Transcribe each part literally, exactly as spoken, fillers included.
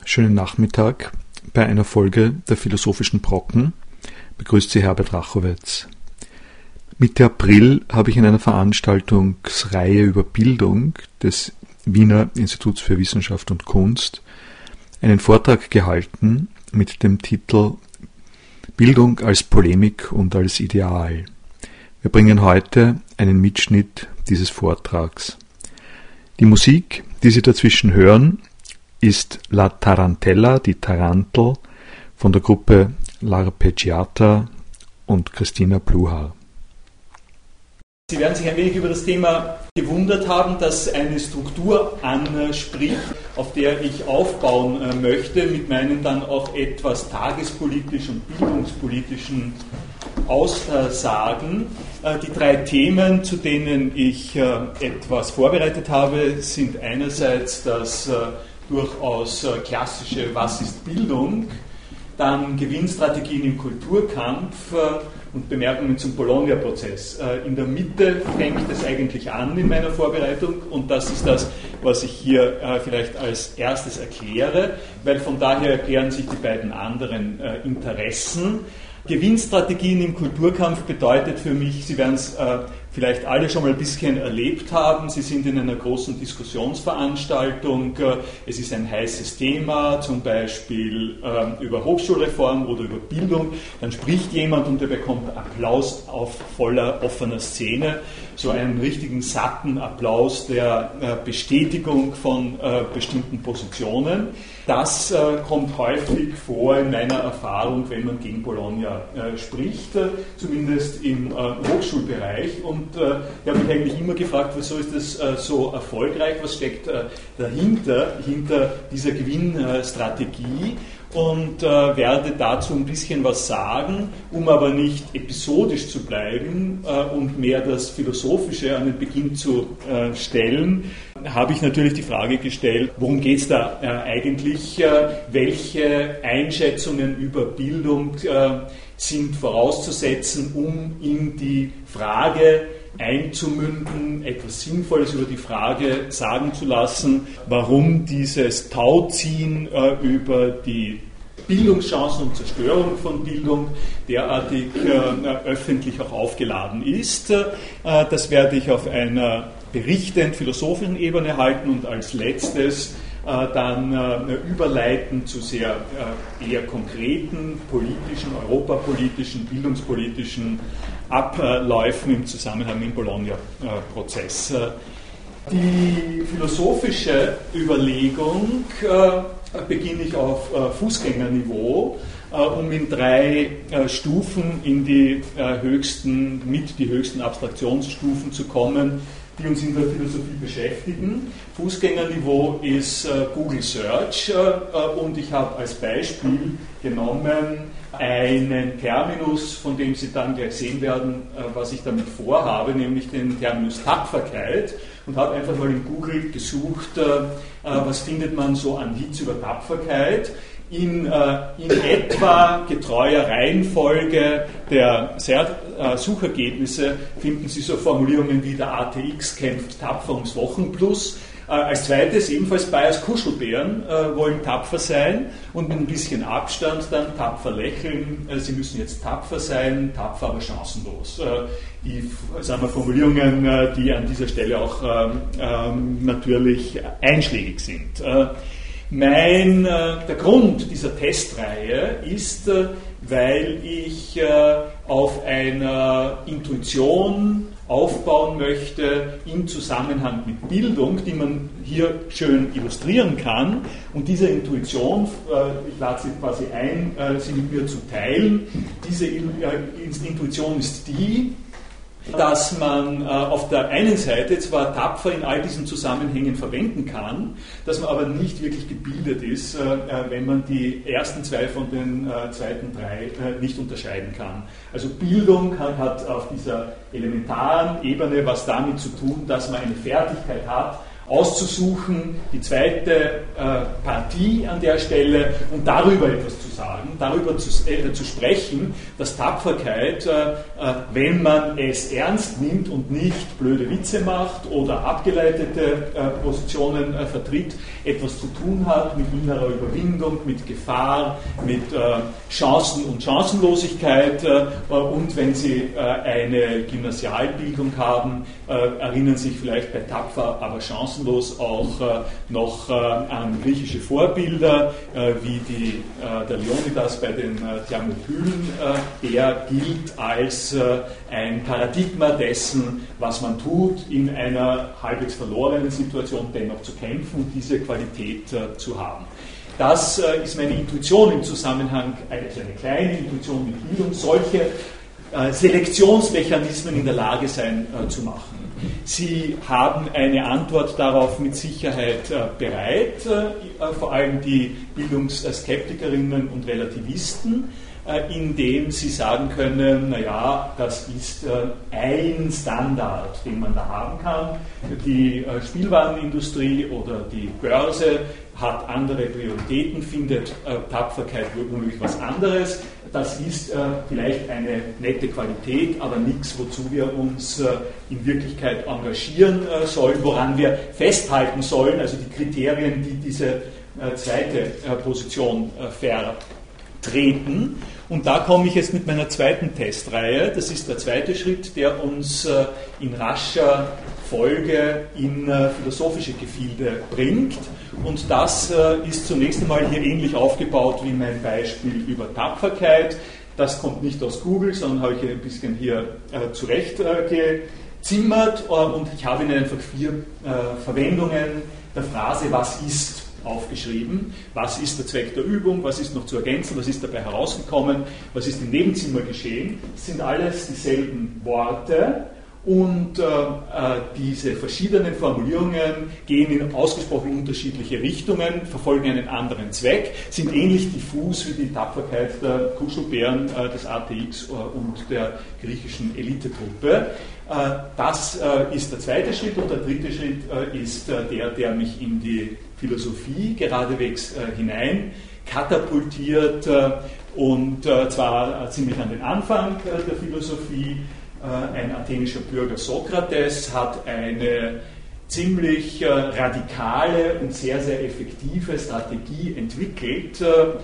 Schönen Nachmittag bei einer Folge der Philosophischen Brocken. Begrüßt Sie Herbert Rachowitz. Mitte April habe ich in einer Veranstaltungsreihe über Bildung des Wiener Instituts für Wissenschaft und Kunst einen Vortrag gehalten mit dem Titel Bildung als Polemik und als Ideal. Wir bringen heute einen Mitschnitt dieses Vortrags. Die Musik, die Sie dazwischen hören, ist La Tarantella, die Tarantel, von der Gruppe L'Arpeggiata und Christina Pluhar. Sie werden sich ein wenig über das Thema gewundert haben, dass eine Struktur anspricht, auf der ich aufbauen möchte, mit meinen dann auch etwas tagespolitischen und bildungspolitischen Aussagen. Die drei Themen, zu denen ich etwas vorbereitet habe, sind einerseits das durchaus klassische Was ist Bildung, dann Gewinnstrategien im Kulturkampf und Bemerkungen zum Bologna-Prozess. In der Mitte fängt es eigentlich an in meiner Vorbereitung und das ist das, was ich hier vielleicht als erstes erkläre, weil von daher erklären sich die beiden anderen Interessen. Gewinnstrategien im Kulturkampf bedeutet für mich, Sie werden es äh, vielleicht alle schon mal ein bisschen erlebt haben, Sie sind in einer großen Diskussionsveranstaltung, äh, es ist ein heißes Thema, zum Beispiel äh, über Hochschulreform oder über Bildung, dann spricht jemand und er bekommt Applaus auf voller offener Szene, so einen richtigen satten Applaus der äh, Bestätigung von äh, bestimmten Positionen. Das äh, kommt häufig vor in meiner Erfahrung, wenn man gegen Bologna äh, spricht, äh, zumindest im äh, Hochschulbereich. Und äh, ich habe mich eigentlich immer gefragt, wieso ist das äh, so erfolgreich, was steckt äh, dahinter, hinter dieser Gewinnstrategie? Und äh, werde dazu ein bisschen was sagen, um aber nicht episodisch zu bleiben äh, und mehr das Philosophische an den Beginn zu äh, stellen, habe ich natürlich die Frage gestellt, worum geht es da äh, eigentlich, äh, welche Einschätzungen über Bildung äh, sind vorauszusetzen, um in die Frage einzumünden, etwas Sinnvolles über die Frage sagen zu lassen, warum dieses Tauziehen äh, über die Bildungschancen und Zerstörung von Bildung derartig äh, öffentlich auch aufgeladen ist. Äh, das werde ich auf einer berichtend philosophischen Ebene halten und als letztes äh, dann äh, überleiten zu sehr äh, eher konkreten politischen, europapolitischen, bildungspolitischen Abläufen im Zusammenhang mit dem Bologna-Prozess. Die philosophische Überlegung äh, beginne ich auf äh, Fußgängerniveau, äh, um in drei äh, Stufen in die äh, höchsten, mit die höchsten Abstraktionsstufen zu kommen, die uns in der Philosophie beschäftigen. Fußgängerniveau ist äh, Google Search äh, und ich habe als Beispiel genommen einen Terminus, von dem Sie dann gleich sehen werden, äh, was ich damit vorhabe, nämlich den Terminus Tapferkeit und habe einfach mal in Google gesucht, äh, äh, was findet man so an Hits über Tapferkeit. In, äh, in etwa getreuer Reihenfolge der äh, Suchergebnisse finden Sie so Formulierungen wie der A T X kämpft tapfer ums Wochenplus. Äh, als zweites ebenfalls Bayers Kuschelbären äh, wollen tapfer sein und mit ein bisschen Abstand dann tapfer lächeln. Äh, sie müssen jetzt tapfer sein, tapfer aber chancenlos. Äh, die sagen wir, Formulierungen, äh, die an dieser Stelle auch äh, äh, natürlich einschlägig sind. Äh, Mein, äh, der Grund dieser Testreihe ist, äh, weil ich äh, auf einer Intuition aufbauen möchte im Zusammenhang mit Bildung, die man hier schön illustrieren kann. Und diese Intuition, äh, ich lade Sie quasi ein, äh, sie mit mir zu teilen. Diese äh, Intuition ist die, dass man äh, auf der einen Seite zwar tapfer in all diesen Zusammenhängen verwenden kann, dass man aber nicht wirklich gebildet ist, äh, wenn man die ersten zwei von den äh, zweiten drei äh, nicht unterscheiden kann. Also Bildung hat, hat auf dieser elementaren Ebene was damit zu tun, dass man eine Fertigkeit hat, auszusuchen, die zweite äh, Partie an der Stelle und darüber etwas zu sagen, darüber zu, äh, zu sprechen, dass Tapferkeit, äh, äh, wenn man es ernst nimmt und nicht blöde Witze macht oder abgeleitete äh, Positionen äh, vertritt, etwas zu tun hat mit innerer Überwindung, mit Gefahr, mit äh, Chancen und Chancenlosigkeit äh, und wenn Sie äh, eine Gymnasialbildung haben, äh, erinnern sich vielleicht bei Tapfer, aber chancenlos auch äh, noch äh, an griechische Vorbilder, äh, wie die, äh, der Leonidas bei den äh, Thermopylen. Äh, er gilt als äh, ein Paradigma dessen, was man tut, in einer halbwegs verlorenen Situation dennoch zu kämpfen und diese Qualität äh, zu haben. Das äh, ist meine Intuition im Zusammenhang, eine, eine kleine Intuition mit Bildung, solche äh, Selektionsmechanismen in der Lage sein äh, zu machen. Sie haben eine Antwort darauf mit Sicherheit äh, bereit, äh, vor allem die Bildungsskeptikerinnen und Relativisten, äh, indem sie sagen können, naja, das ist äh, ein Standard, den man da haben kann. Die äh, Spielwarenindustrie oder die Börse hat andere Prioritäten, findet äh, Tapferkeit womöglich was anderes. Das ist äh, vielleicht eine nette Qualität, aber nichts, wozu wir uns äh, in Wirklichkeit engagieren äh, sollen, woran wir festhalten sollen, also die Kriterien, die diese äh, zweite äh, Position äh, vertreten. Und da komme ich jetzt mit meiner zweiten Testreihe. Das ist der zweite Schritt, der uns äh, in rascher Folge in äh, philosophische Gefilde bringt. Und das äh, ist zunächst einmal hier ähnlich aufgebaut wie mein Beispiel über Tapferkeit. Das kommt nicht aus Google, sondern habe ich ein bisschen hier äh, zurecht äh, gezimmert. Äh, und ich habe Ihnen einfach vier äh, Verwendungen der Phrase "was ist" aufgeschrieben. Was ist der Zweck der Übung? Was ist noch zu ergänzen? Was ist dabei herausgekommen? Was ist im Nebenzimmer geschehen? Das sind alles dieselben Worte. Und äh, diese verschiedenen Formulierungen gehen in ausgesprochen unterschiedliche Richtungen, verfolgen einen anderen Zweck, sind ähnlich diffus wie die Tapferkeit der Kuschelbären, äh, des A T X äh, und der griechischen Elitetruppe. Äh, das äh, ist der zweite Schritt und der dritte Schritt äh, ist äh, der, der mich in die Philosophie geradewegs äh, hinein katapultiert äh, und äh, zwar äh, ziemlich an den Anfang äh, der Philosophie. Ein athenischer Bürger Sokrates hat eine ziemlich radikale und sehr, sehr effektive Strategie entwickelt,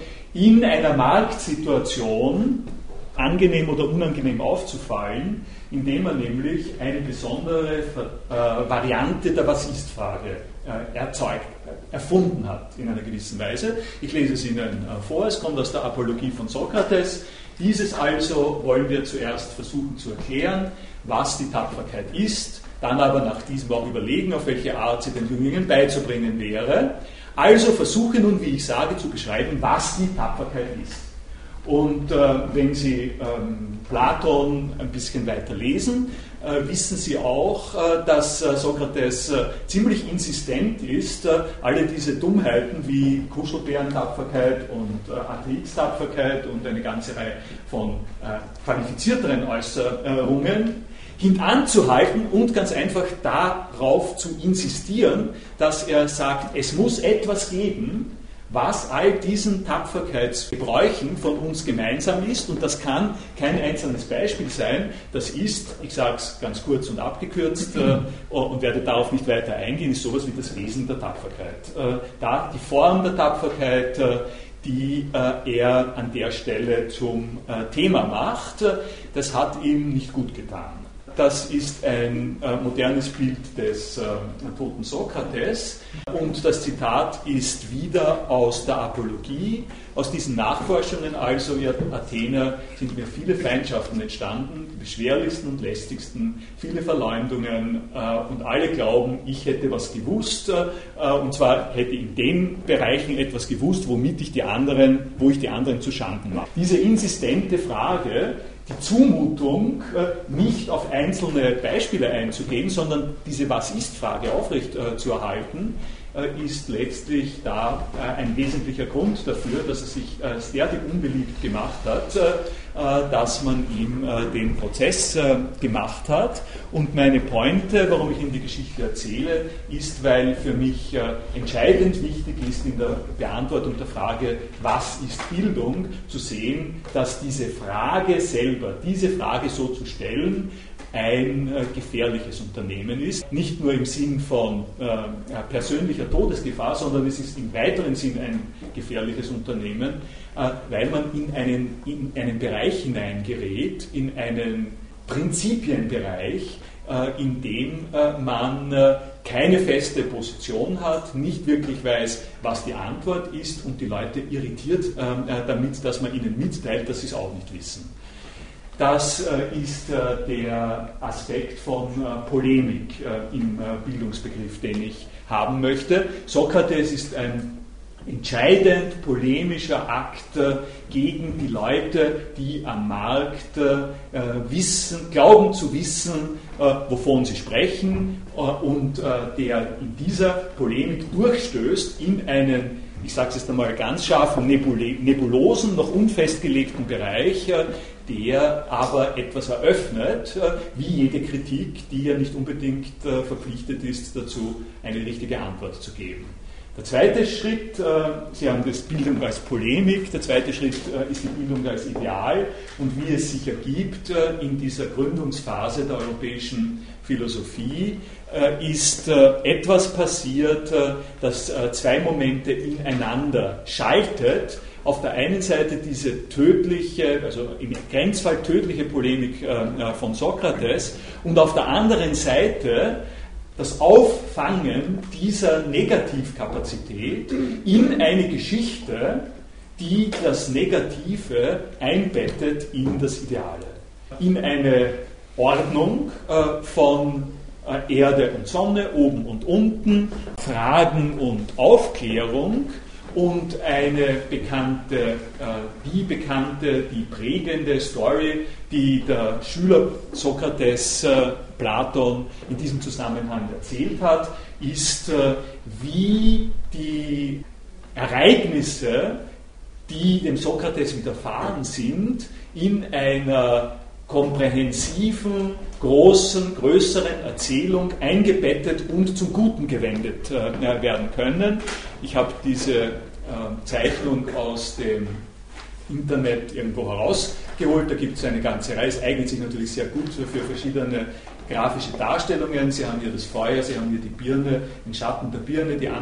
in einer Marktsituation angenehm oder unangenehm aufzufallen, indem er nämlich eine besondere Variante der Was-ist-Frage erzeugt, erfunden hat in einer gewissen Weise. Ich lese es Ihnen vor, es kommt aus der Apologie von Sokrates. Dieses also wollen wir zuerst versuchen zu erklären, was die Tapferkeit ist, dann aber nach diesem auch überlegen, auf welche Art sie den Jünglingen beizubringen wäre. Also versuche nun, wie ich sage, zu beschreiben, was die Tapferkeit ist. Und äh, wenn Sie ähm, Platon ein bisschen weiter lesen, äh, wissen Sie auch, äh, dass äh, Sokrates äh, ziemlich insistent ist, äh, alle diese Dummheiten wie Kuschelbärentapferkeit und äh, A T X-Tapferkeit und eine ganze Reihe von äh, qualifizierteren Äußerungen hintanzuhalten und ganz einfach darauf zu insistieren, dass er sagt, es muss etwas geben, was all diesen Tapferkeitsgebräuchen von uns gemeinsam ist, und das kann kein einzelnes Beispiel sein, das ist, ich sage es ganz kurz und abgekürzt äh, und werde darauf nicht weiter eingehen, ist sowas wie das Wesen der Tapferkeit. Äh, da die Form der Tapferkeit, äh, die äh, er an der Stelle zum äh, Thema macht, äh, das hat ihm nicht gut getan. Das ist ein äh, modernes Bild des äh, toten Sokrates und das Zitat ist wieder aus der Apologie. Aus diesen Nachforschungen also, ihr Athener, sind mir viele Feindschaften entstanden, die beschwerlichsten und lästigsten, viele Verleumdungen äh, und alle glauben, ich hätte was gewusst äh, und zwar hätte in den Bereichen etwas gewusst, womit ich die anderen, wo ich die anderen zu Schanden mache. Diese insistente Frage, die Zumutung, nicht auf einzelne Beispiele einzugehen, sondern diese Was-ist-Frage aufrecht äh, zu erhalten, ist letztlich da ein wesentlicher Grund dafür, dass er sich sehr unbeliebt gemacht hat, dass man ihm den Prozess gemacht hat. Und meine Pointe, warum ich Ihnen die Geschichte erzähle, ist, weil für mich entscheidend wichtig ist in der Beantwortung der Frage, was ist Bildung, zu sehen, dass diese Frage selber, diese Frage so zu stellen, ein äh, gefährliches Unternehmen ist. Nicht nur im Sinn von äh, persönlicher Todesgefahr, sondern es ist im weiteren Sinn ein gefährliches Unternehmen, äh, weil man in einen, in einen Bereich hineingerät, in einen Prinzipienbereich, äh, in dem äh, man äh, keine feste Position hat, nicht wirklich weiß, was die Antwort ist und die Leute irritiert äh, damit, dass man ihnen mitteilt, dass sie es auch nicht wissen. Das äh, ist äh, der Aspekt von äh, Polemik äh, im äh, Bildungsbegriff, den ich haben möchte. Sokrates ist ein entscheidend polemischer Akt äh, gegen die Leute, die am Markt äh, wissen, glauben zu wissen, äh, wovon sie sprechen, äh, und äh, der in dieser Polemik durchstößt in einen, ich sage es jetzt einmal ganz scharf, nebulosen, noch unfestgelegten Bereich, äh, der aber etwas eröffnet, wie jede Kritik, die ja nicht unbedingt verpflichtet ist, dazu eine richtige Antwort zu geben. Der zweite Schritt, Sie haben das Bildung als Polemik, der zweite Schritt ist die Bildung als Ideal und wie es sich ergibt in dieser Gründungsphase der europäischen Philosophie, ist etwas passiert, das zwei Momente ineinander schaltet. Auf der einen Seite diese tödliche, also im Grenzfall tödliche Polemik äh, von Sokrates und auf der anderen Seite das Auffangen dieser Negativkapazität in eine Geschichte, die das Negative einbettet in das Ideale. In eine Ordnung äh, von äh, Erde und Sonne, oben und unten, Fragen und Aufklärung, und eine bekannte, äh, die bekannte, die prägende Story, die der Schüler Sokrates, äh, Platon, in diesem Zusammenhang erzählt hat, ist, äh, wie die Ereignisse, die dem Sokrates widerfahren sind, in einer komprehensiven, großen, größeren Erzählung eingebettet und zum Guten gewendet äh, werden können. Ich habe diese äh, Zeichnung aus dem Internet irgendwo herausgeholt, da gibt es eine ganze Reihe, es eignet sich natürlich sehr gut für, für verschiedene grafische Darstellungen. Sie haben hier das Feuer, Sie haben hier die Birne, den Schatten der Birne, die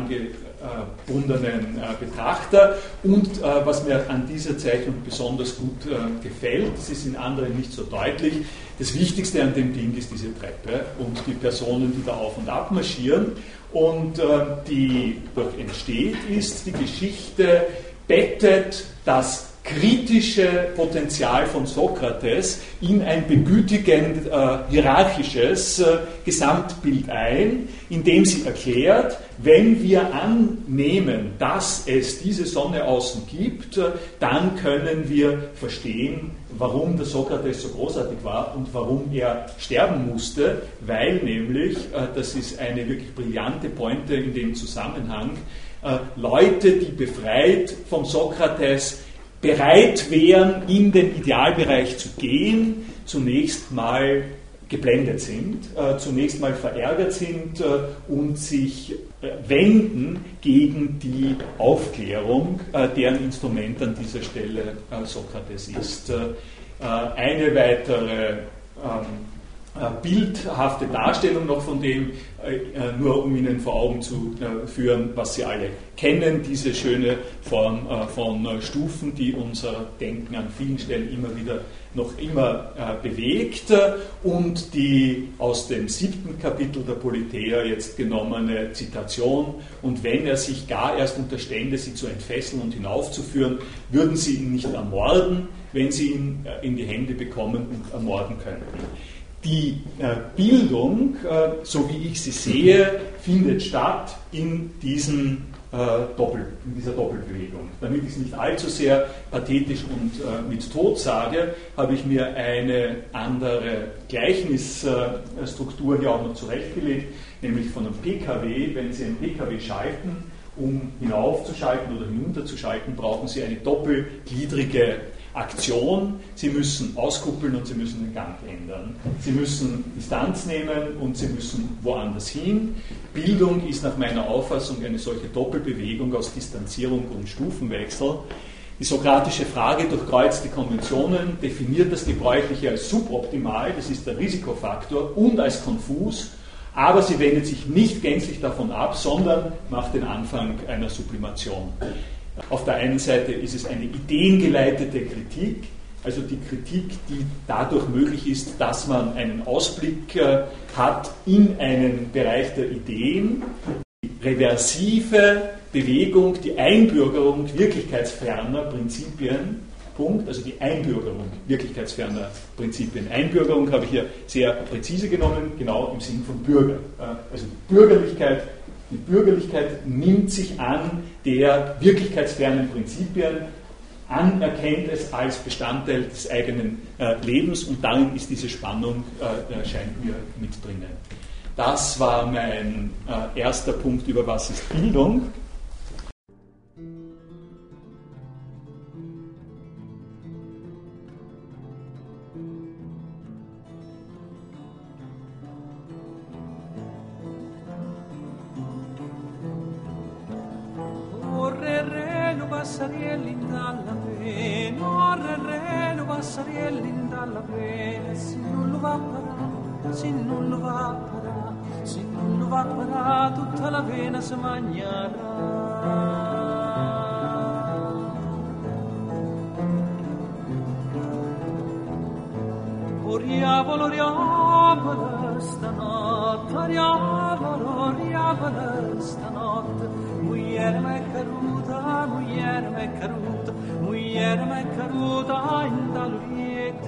angebundenen äh, Betrachter. Und äh, was mir an dieser Zeichnung besonders gut äh, gefällt, sie sind anderen nicht so deutlich, das Wichtigste an dem Ding ist diese Treppe und die Personen, die da auf und ab marschieren. Und äh, die dort entsteht, ist die Geschichte, bettet das kritische Potenzial von Sokrates in ein begütigend äh, hierarchisches äh, Gesamtbild ein, indem sie erklärt, wenn wir annehmen, dass es diese Sonne außen gibt, äh, dann können wir verstehen, warum der Sokrates so großartig war und warum er sterben musste, weil nämlich, äh, das ist eine wirklich brillante Pointe in dem Zusammenhang, äh, Leute, die befreit vom Sokrates bereit wären, in den Idealbereich zu gehen, zunächst mal geblendet sind, äh, zunächst mal verärgert sind äh, und sich äh, wenden gegen die Aufklärung, äh, deren Instrument an dieser Stelle äh, Sokrates ist. Äh, eine weitere ähm, bildhafte Darstellung noch von dem, nur um Ihnen vor Augen zu führen, was Sie alle kennen, diese schöne Form von Stufen, die unser Denken an vielen Stellen immer wieder noch immer bewegt und die aus dem siebten Kapitel der Politeia jetzt genommene Zitation: Und wenn er sich gar erst unterstände, sie zu entfesseln und hinaufzuführen, würden sie ihn nicht ermorden, wenn sie ihn in die Hände bekommen und ermorden könnten. Die äh, Bildung, äh, so wie ich sie sehe, findet statt in, diesen, äh, Doppel, in dieser Doppelbewegung. Damit ich es nicht allzu sehr pathetisch und äh, mit Tod sage, habe ich mir eine andere Gleichnisstruktur hier auch noch zurechtgelegt. nämlich von einem P K W. Wenn Sie einen P K W schalten, um hinaufzuschalten oder hinunterzuschalten, brauchen Sie eine doppelgliedrige Aktion. Sie müssen auskuppeln und Sie müssen den Gang ändern. Sie müssen Distanz nehmen und Sie müssen woanders hin. Bildung ist nach meiner Auffassung eine solche Doppelbewegung aus Distanzierung und Stufenwechsel. Die sokratische Frage durchkreuzt die Konventionen, definiert das Gebräuchliche als suboptimal, das ist der Risikofaktor, und als konfus, aber sie wendet sich nicht gänzlich davon ab, sondern macht den Anfang einer Sublimation. Auf der einen Seite ist es eine ideengeleitete Kritik, also die Kritik, die dadurch möglich ist, dass man einen Ausblick äh, hat in einen Bereich der Ideen, die reversive Bewegung, die Einbürgerung wirklichkeitsferner Prinzipien, Punkt, also die Einbürgerung wirklichkeitsferner Prinzipien. Einbürgerung habe ich hier sehr präzise genommen, genau im Sinn von Bürger. Also die Bürgerlichkeit, die Bürgerlichkeit nimmt sich an der wirklichkeitsfernen Prinzipien, anerkennt es als Bestandteil des eigenen äh, Lebens, und darin ist diese Spannung, äh, scheint mir mit drinnen. Das war mein äh, erster Punkt über was ist Bildung. Passarielli dalla pena, re lo passarielli dalla pena, se non lo va a parare, se non lo va a parare, se non lo va a parare, tutta la pena si mangerà. O riavolo, riavolo, stanotte, riavolo, riavolo, stanotte, mujer me caruta, mujer me caruta, mujer me caruta in dall'oriente.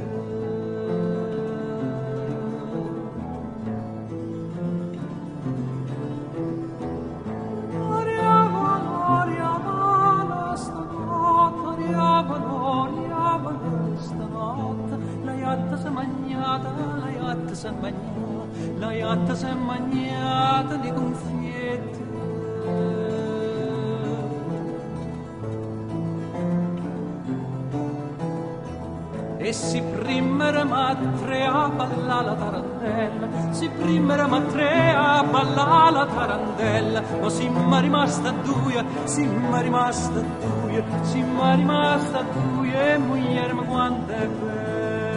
Riavolo, riavolo, stanotte, riavolo, riavolo, stanotte, la iatta s'è magnata, la iatta s'è magnata, la iatta s'è magnata di confietti. E si primera matre a balla la tarantella, si primera matre a balla la tarantella, ma si m'è rimasta due, si m'è rimasta due, si m'è rimasta due, mujer ma quanto è bella.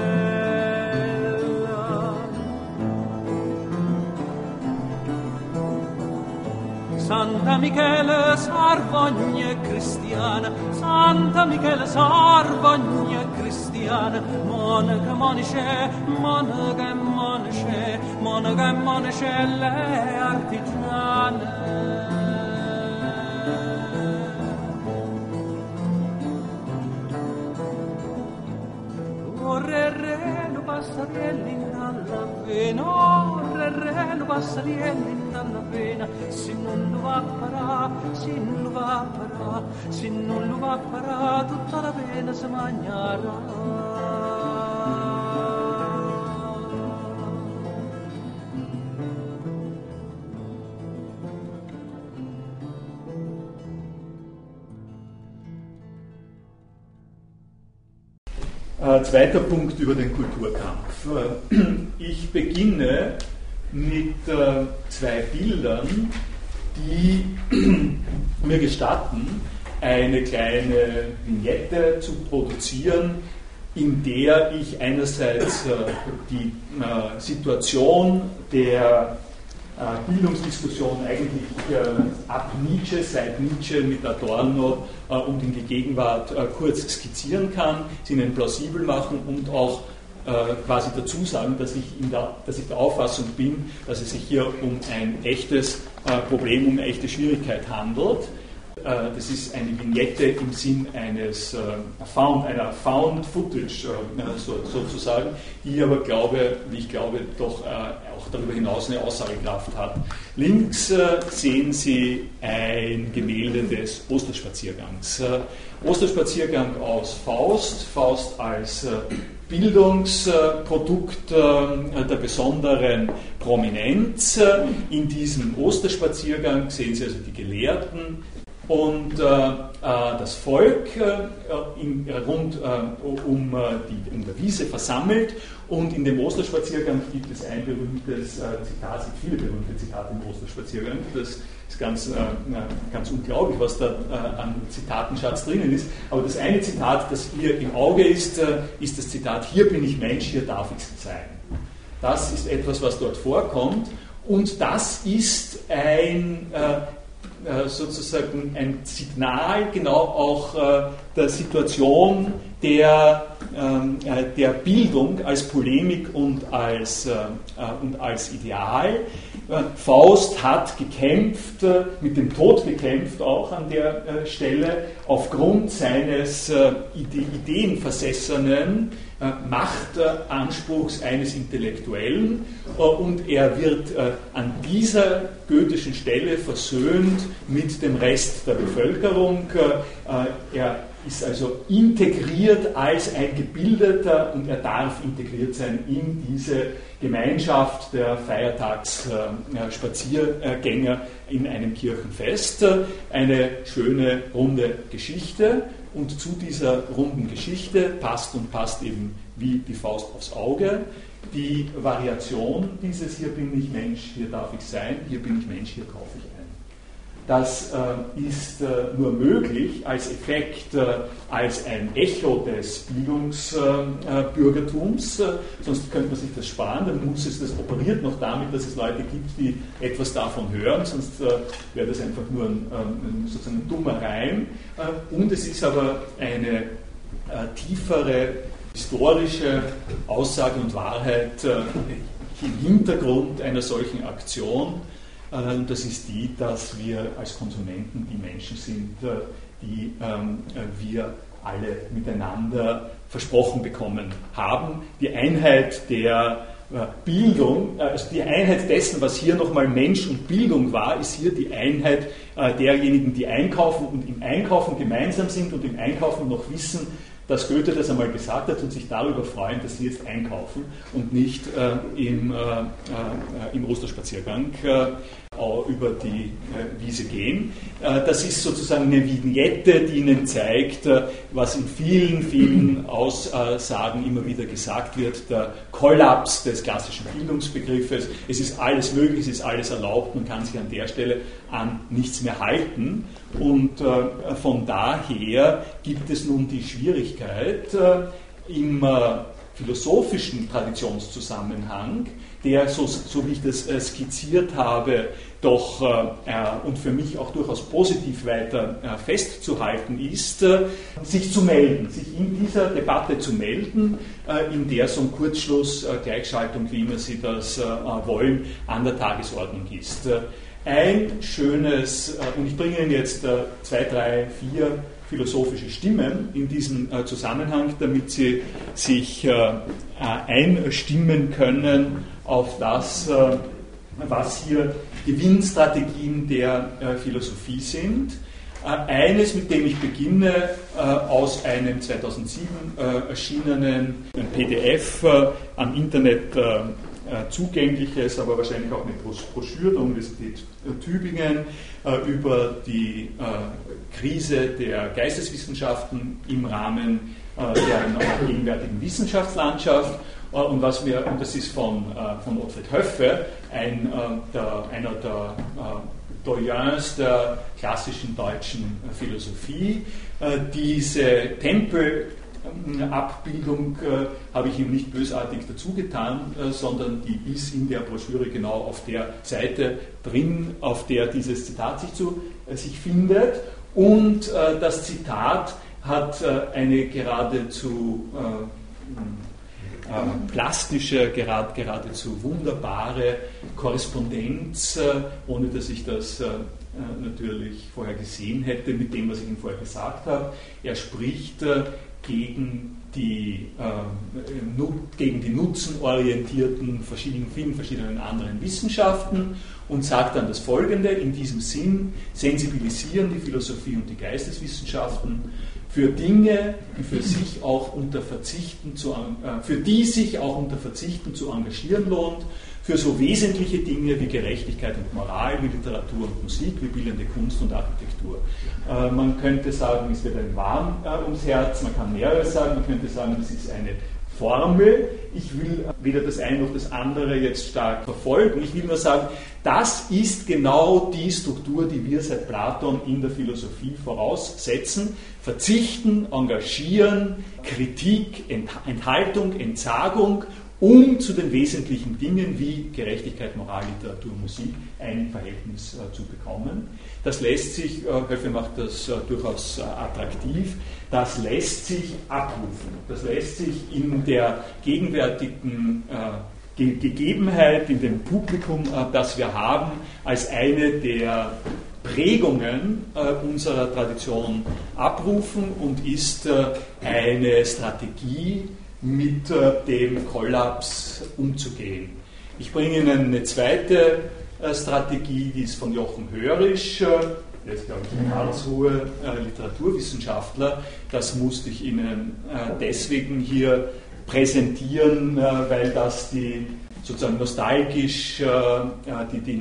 Santa Michele Sarvogna cristiana, Santa Michele Sarvogna cristiana, monaca monice, monaca monice, monaca monice le artigiane. Oh re re lo passarielli dalla pena, oh re re lo passarielli dalla pena, se non lo va a parare, se non lo va a parare, se non lo va a parare, tutta la pena si mangerà. Äh, zweiter Punkt über den Kulturkampf. Äh, ich beginne mit äh, zwei Bildern, die mir gestatten, eine kleine Vignette zu produzieren, in der ich einerseits äh, die äh, Situation der äh, Bildungsdiskussion eigentlich äh, ab Nietzsche, seit Nietzsche mit Adorno äh, und in die Gegenwart äh, kurz skizzieren kann, sie ihnen plausibel machen und auch äh, quasi dazu sagen, dass ich, in der, dass ich der Auffassung bin, dass es sich hier um ein echtes äh, Problem, um eine echte Schwierigkeit handelt. das ist eine Vignette im Sinn eines Found, einer Found Footage sozusagen, die aber glaube, wie ich glaube, doch auch darüber hinaus eine Aussagekraft hat. Links sehen Sie ein Gemälde des Osterspaziergangs. Osterspaziergang aus Faust, Faust als Bildungsprodukt der besonderen Prominenz. In diesem Osterspaziergang sehen Sie also die Gelehrten und äh, das Volk äh, in, rund äh, um, die, um der Wiese versammelt. Und in dem Osterspaziergang gibt es ein berühmtes äh, Zitat, es gibt viele berühmte Zitate im Osterspaziergang. Das ist ganz, äh, ganz unglaublich, was da äh, an Zitatenschatz drinnen ist. Aber das eine Zitat, das hier im Auge ist, äh, ist das Zitat: Hier bin ich Mensch, hier darf ich sein. Das ist etwas, was dort vorkommt. Und das ist ein, äh, sozusagen ein Signal genau auch äh, der Situation der, äh, der Bildung als Polemik und als, äh, und als Ideal. Äh, Faust hat gekämpft, äh, mit dem Tod gekämpft auch an der äh, Stelle, aufgrund seines äh, ide- ideenversessenen äh, Machtanspruchs eines Intellektuellen, äh, und er wird äh, an dieser goethischen Stelle versöhnt mit dem Rest der Bevölkerung. Äh, er ist also integriert als ein Gebildeter und er darf integriert sein in diese Gemeinschaft der Feiertagsspaziergänger in einem Kirchenfest. Eine schöne, runde Geschichte, und zu dieser runden Geschichte passt und passt eben wie die Faust aufs Auge die Variation dieses: Hier bin ich Mensch, hier darf ich sein, hier bin ich Mensch, hier kaufe ich ein. Das äh, ist äh, nur möglich als Effekt, äh, als ein Echo des Bildungsbürgertums, äh, äh, sonst könnte man sich das sparen, dann muss es, das operiert noch damit, dass es Leute gibt, die etwas davon hören, sonst äh, wäre das einfach nur ein, ein, sozusagen ein dummer Reim. Äh, und es ist aber eine äh, tiefere historische Aussage und Wahrheit äh, im Hintergrund einer solchen Aktion. Und das ist die, dass wir als Konsumenten die Menschen sind, die ähm, wir alle miteinander versprochen bekommen haben. Die Einheit der äh, Bildung, also die Einheit dessen, was hier nochmal Mensch und Bildung war, ist hier die Einheit äh, derjenigen, die einkaufen und im Einkaufen gemeinsam sind und im Einkaufen noch wissen, dass Goethe das einmal gesagt hat und sich darüber freuen, dass sie jetzt einkaufen und nicht äh, im, äh, äh, im Osterspaziergang äh, über die äh, Wiese gehen. Äh, das ist sozusagen eine Vignette, die Ihnen zeigt, äh, was in vielen, vielen Aussagen immer wieder gesagt wird: der Kollaps des klassischen Bildungsbegriffes. Es ist alles möglich, es ist alles erlaubt, man kann sich an der Stelle an nichts mehr halten. Und äh, von daher gibt es nun die Schwierigkeit äh, im äh, philosophischen Traditionszusammenhang, der, so, so wie ich das äh, skizziert habe, doch äh, und für mich auch durchaus positiv weiter äh, festzuhalten ist, äh, sich zu melden, sich in dieser Debatte zu melden, äh, in der so ein Kurzschluss, äh, Gleichschaltung, wie immer Sie das äh, wollen, an der Tagesordnung ist. Äh, ein schönes, äh, und ich bringe Ihnen jetzt äh, zwei, drei, vier philosophische Stimmen in diesem äh, Zusammenhang, damit Sie sich äh, einstimmen können auf das, äh, was hier Gewinnstrategien der äh, Philosophie sind. Äh, eines, mit dem ich beginne, äh, aus einem zweitausendsieben äh, erschienenen P D F äh, am Internet äh, äh, zugängliches, aber wahrscheinlich auch eine Broschüre der Universität Tübingen äh, über die äh, Krise der Geisteswissenschaften im Rahmen äh, der gegenwärtigen Wissenschaftslandschaft. Äh, und, was wir, und das ist von, äh, von Ottfried Höffe, ein, äh, der, einer der äh, Doyens der klassischen deutschen äh, Philosophie. Äh, diese Tempelabbildung äh, habe ich ihm nicht bösartig dazu getan, äh, sondern die ist in der Broschüre genau auf der Seite drin, auf der dieses Zitat sich, zu, äh, sich findet. Und äh, das Zitat hat äh, eine geradezu äh, äh, plastische, gerad, geradezu wunderbare Korrespondenz, äh, ohne dass ich das äh, äh, natürlich vorher gesehen hätte mit dem, was ich Ihnen vorher gesagt habe. Er spricht äh, gegen die, äh, gegen die nutzenorientierten, verschiedenen, vielen verschiedenen anderen Wissenschaften und sagt dann das Folgende: In diesem Sinn sensibilisieren die Philosophie und die Geisteswissenschaften für Dinge, die für sich auch unter Verzichten zu, äh, für die sich auch unter Verzichten zu engagieren lohnt, für so wesentliche Dinge wie Gerechtigkeit und Moral, wie Literatur und Musik, wie bildende Kunst und Architektur. Äh, man könnte sagen, es wird einem warm äh, ums Herz, man kann mehreres sagen, man könnte sagen, das ist eine Formel. Ich will weder das eine noch das andere jetzt stark verfolgen. Ich will nur sagen, das ist genau die Struktur, die wir seit Platon in der Philosophie voraussetzen. Verzichten, engagieren, Kritik, Enthaltung, Entsagung, um zu den wesentlichen Dingen wie Gerechtigkeit, Moral, Literatur, Musik ein Verhältnis äh, zu bekommen. Das lässt sich, äh, Höffe macht das äh, durchaus äh, attraktiv, das lässt sich abrufen. Das lässt sich in der gegenwärtigen äh, Ge- Gegebenheit, in dem Publikum, äh, das wir haben, als eine der Prägungen äh, unserer Tradition abrufen und ist äh, eine Strategie, mit äh, dem Kollaps umzugehen. Ich bringe Ihnen eine zweite äh, Strategie, die ist von Jochen Hörisch, äh, der ist, glaube ich, in Karlsruhe äh, Literaturwissenschaftler. Das musste ich Ihnen äh, deswegen hier präsentieren, äh, weil das die sozusagen nostalgisch, äh, die, die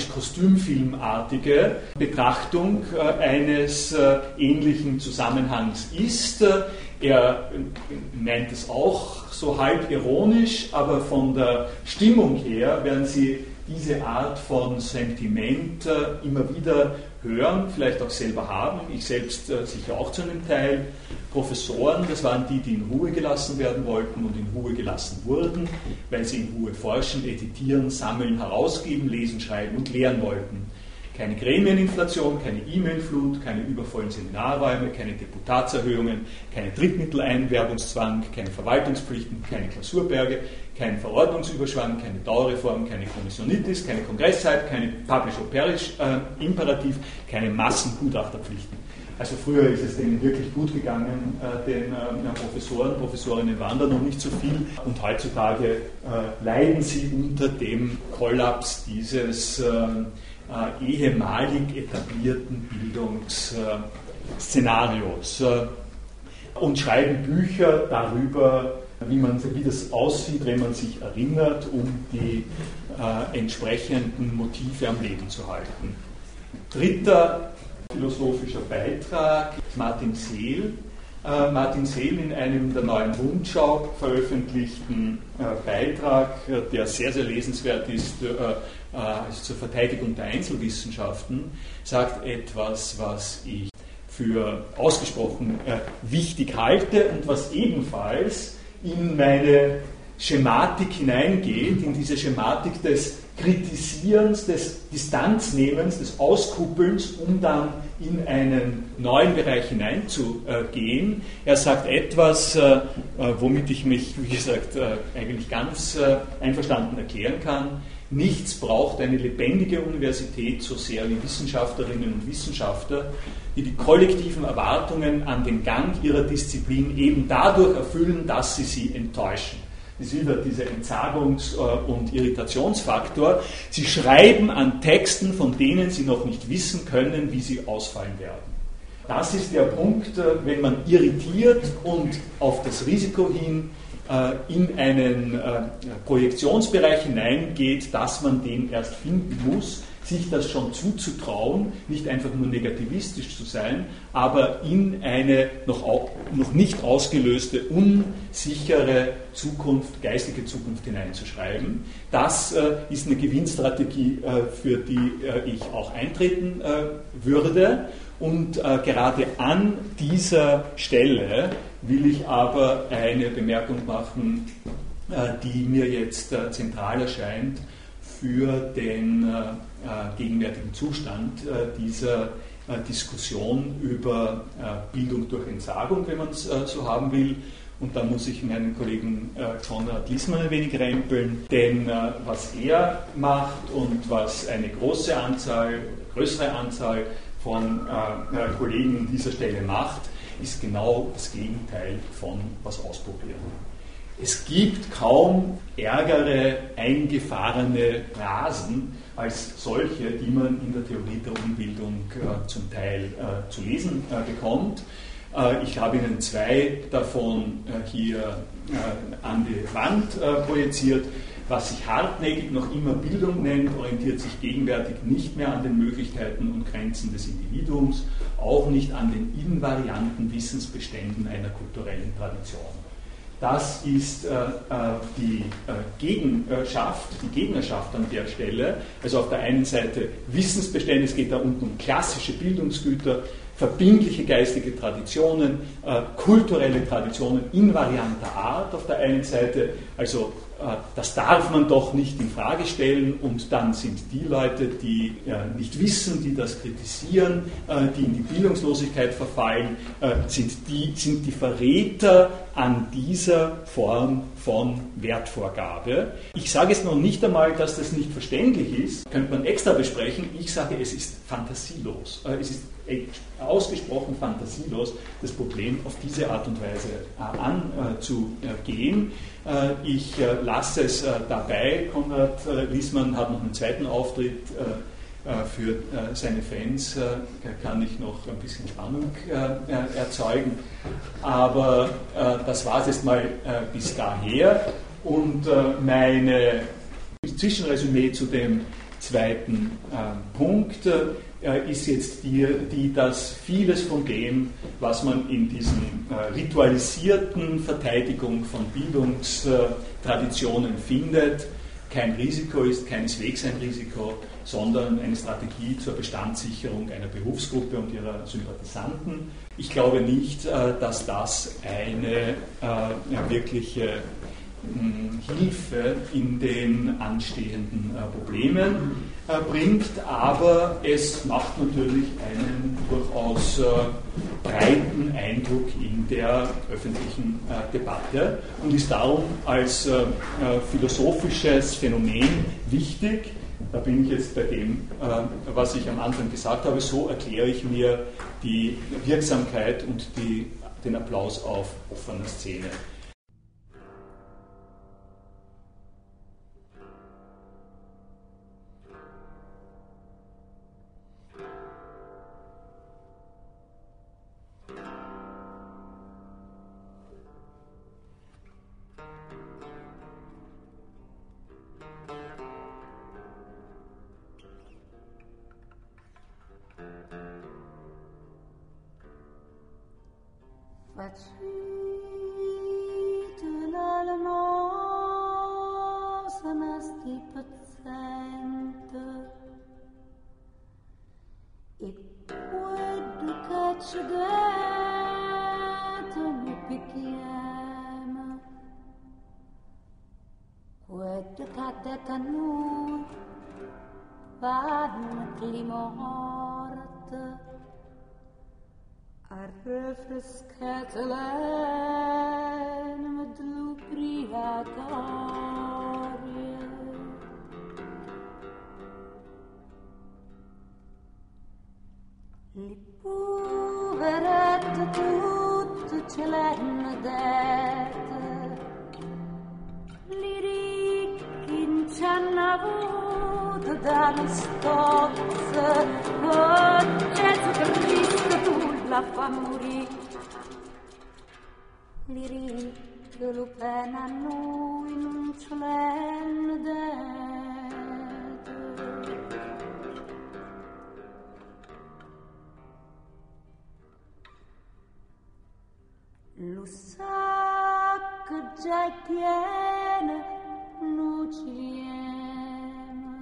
nostalgisch-kostümfilmartige Betrachtung äh, eines äh, ähnlichen Zusammenhangs ist. Er meint es auch so halb ironisch, aber von der Stimmung her werden Sie diese Art von Sentiment äh, immer wieder hören, vielleicht auch selber haben. Ich selbst äh, sicher auch zu einem Teil. Professoren, das waren die, die in Ruhe gelassen werden wollten und in Ruhe gelassen wurden, weil sie in Ruhe forschen, editieren, sammeln, herausgeben, lesen, schreiben und lehren wollten. Keine Gremieninflation, keine E-Mail-Flut, keine übervollen Seminarräume, keine Deputatserhöhungen, keine Drittmitteleinwerbungszwang, keine Verwaltungspflichten, keine Klausurberge, kein Verordnungsüberschwang, keine Dauerreform, keine Kommissionitis, keine Kongressheit, keine Publish-Operish-Imperativ, keine Massengutachterpflichten. Also früher ist es denen wirklich gut gegangen, äh, den äh, Professoren, Professorinnen waren da noch nicht so viel und heutzutage äh, leiden sie unter dem Kollaps dieses äh, äh, ehemalig etablierten Bildungsszenarios äh, und schreiben Bücher darüber, wie, man, wie das aussieht, wenn man sich erinnert, um die äh, entsprechenden Motive am Leben zu halten. Dritter philosophischer Beitrag, Martin Seel. Äh, Martin Seel in einem der Neuen Rundschau veröffentlichten äh, Beitrag, äh, der sehr, sehr lesenswert ist, äh, äh, zur Verteidigung der Einzelwissenschaften, sagt etwas, was ich für ausgesprochen äh, wichtig halte und was ebenfalls in meine Schematik hineingeht, in diese Schematik des Kritisierens, des Distanznehmens, des Auskuppelns, um dann in einen neuen Bereich hineinzugehen. Er sagt etwas, womit ich mich, wie gesagt, eigentlich ganz einverstanden erklären kann. Nichts braucht eine lebendige Universität so sehr wie Wissenschaftlerinnen und Wissenschaftler, die die kollektiven Erwartungen an den Gang ihrer Disziplin eben dadurch erfüllen, dass sie sie enttäuschen. Das ist wieder dieser Entsagungs- und Irritationsfaktor. Sie schreiben an Texten, von denen sie noch nicht wissen können, wie sie ausfallen werden. Das ist der Punkt, wenn man irritiert und auf das Risiko hin in einen Projektionsbereich hineingeht, dass man den erst finden muss, sich das schon zuzutrauen, nicht einfach nur negativistisch zu sein, aber in eine noch, auch, noch nicht ausgelöste, unsichere Zukunft, geistige Zukunft hineinzuschreiben. Das äh, ist eine Gewinnstrategie, äh, für die äh, ich auch eintreten äh, würde. Und äh, gerade an dieser Stelle will ich aber eine Bemerkung machen, äh, die mir jetzt äh, zentral erscheint für den äh, gegenwärtigen Zustand äh, dieser äh, Diskussion über äh, Bildung durch Entsagung, wenn man es äh, so haben will. Und da muss ich meinen Kollegen äh, Konrad Liessmann ein wenig rempeln, denn äh, was er macht und was eine große Anzahl, größere Anzahl von äh, äh, Kollegen an dieser Stelle macht, ist genau das Gegenteil von was ausprobieren. Es gibt kaum ärgere, eingefahrene Phrasen als solche, die man in der Theorie der Umbildung äh, zum Teil äh, zu lesen äh, bekommt. Äh, ich habe Ihnen zwei davon äh, hier äh, an die Wand äh, projiziert. Was sich hartnäckig noch immer Bildung nennt, orientiert sich gegenwärtig nicht mehr an den Möglichkeiten und Grenzen des Individuums, auch nicht an den invarianten Wissensbeständen einer kulturellen Tradition. Das ist äh, die äh, Gegenschaft, die Gegnerschaft an der Stelle. Also auf der einen Seite Wissensbestände, es geht da unten um klassische Bildungsgüter, verbindliche geistige Traditionen, äh, kulturelle Traditionen invarianter Art auf der einen Seite, also äh, das darf man doch nicht in Frage stellen, und dann sind die Leute, die äh, nicht wissen, die das kritisieren, äh, die in die Bildungslosigkeit verfallen, äh, sind, die, sind die Verräter an dieser Form von Wertvorgabe. Ich sage es noch nicht einmal, dass das nicht verständlich ist, könnte man extra besprechen. Ich sage, es ist fantasielos. Äh, es ist ausgesprochen fantasielos, das Problem auf diese Art und Weise anzugehen. Ich lasse es dabei. Konrad Liessmann hat noch einen zweiten Auftritt. Für seine Fans kann ich noch ein bisschen Spannung erzeugen. Aber das war es jetzt mal bis daher. Und meine Zwischenresümee zu dem zweiten Punkt ist jetzt die, die, dass vieles von dem, was man in diesen äh, ritualisierten Verteidigung von Bildungstraditionen findet, kein Risiko ist, keineswegs ein Risiko, sondern eine Strategie zur Bestandssicherung einer Berufsgruppe und ihrer Sympathisanten. Ich glaube nicht, äh, dass das eine äh, wirkliche Hilfe in den anstehenden äh, Problemen äh, bringt, aber es macht natürlich einen durchaus äh, breiten Eindruck in der öffentlichen äh, Debatte und ist darum als äh, äh, philosophisches Phänomen wichtig. Da bin ich jetzt bei dem, äh, was ich am Anfang gesagt habe. So erkläre ich mir die Wirksamkeit und die, den Applaus auf offener Szene. Facite l'almosa sti paziente e quello che ci detto mi picchiamo quello che ha detto a noi vanno di morte a refrescate l'anima dell'ubriatoria. Le poverette tutte ce l'hanno dette, li ricchi non ci hanno avuto da una stozza, oh Gesù Cristo tu la fa morire, li ricchi lo pena a noi non ce l'hanno dette. Lo sa che già è piena, non ci viene.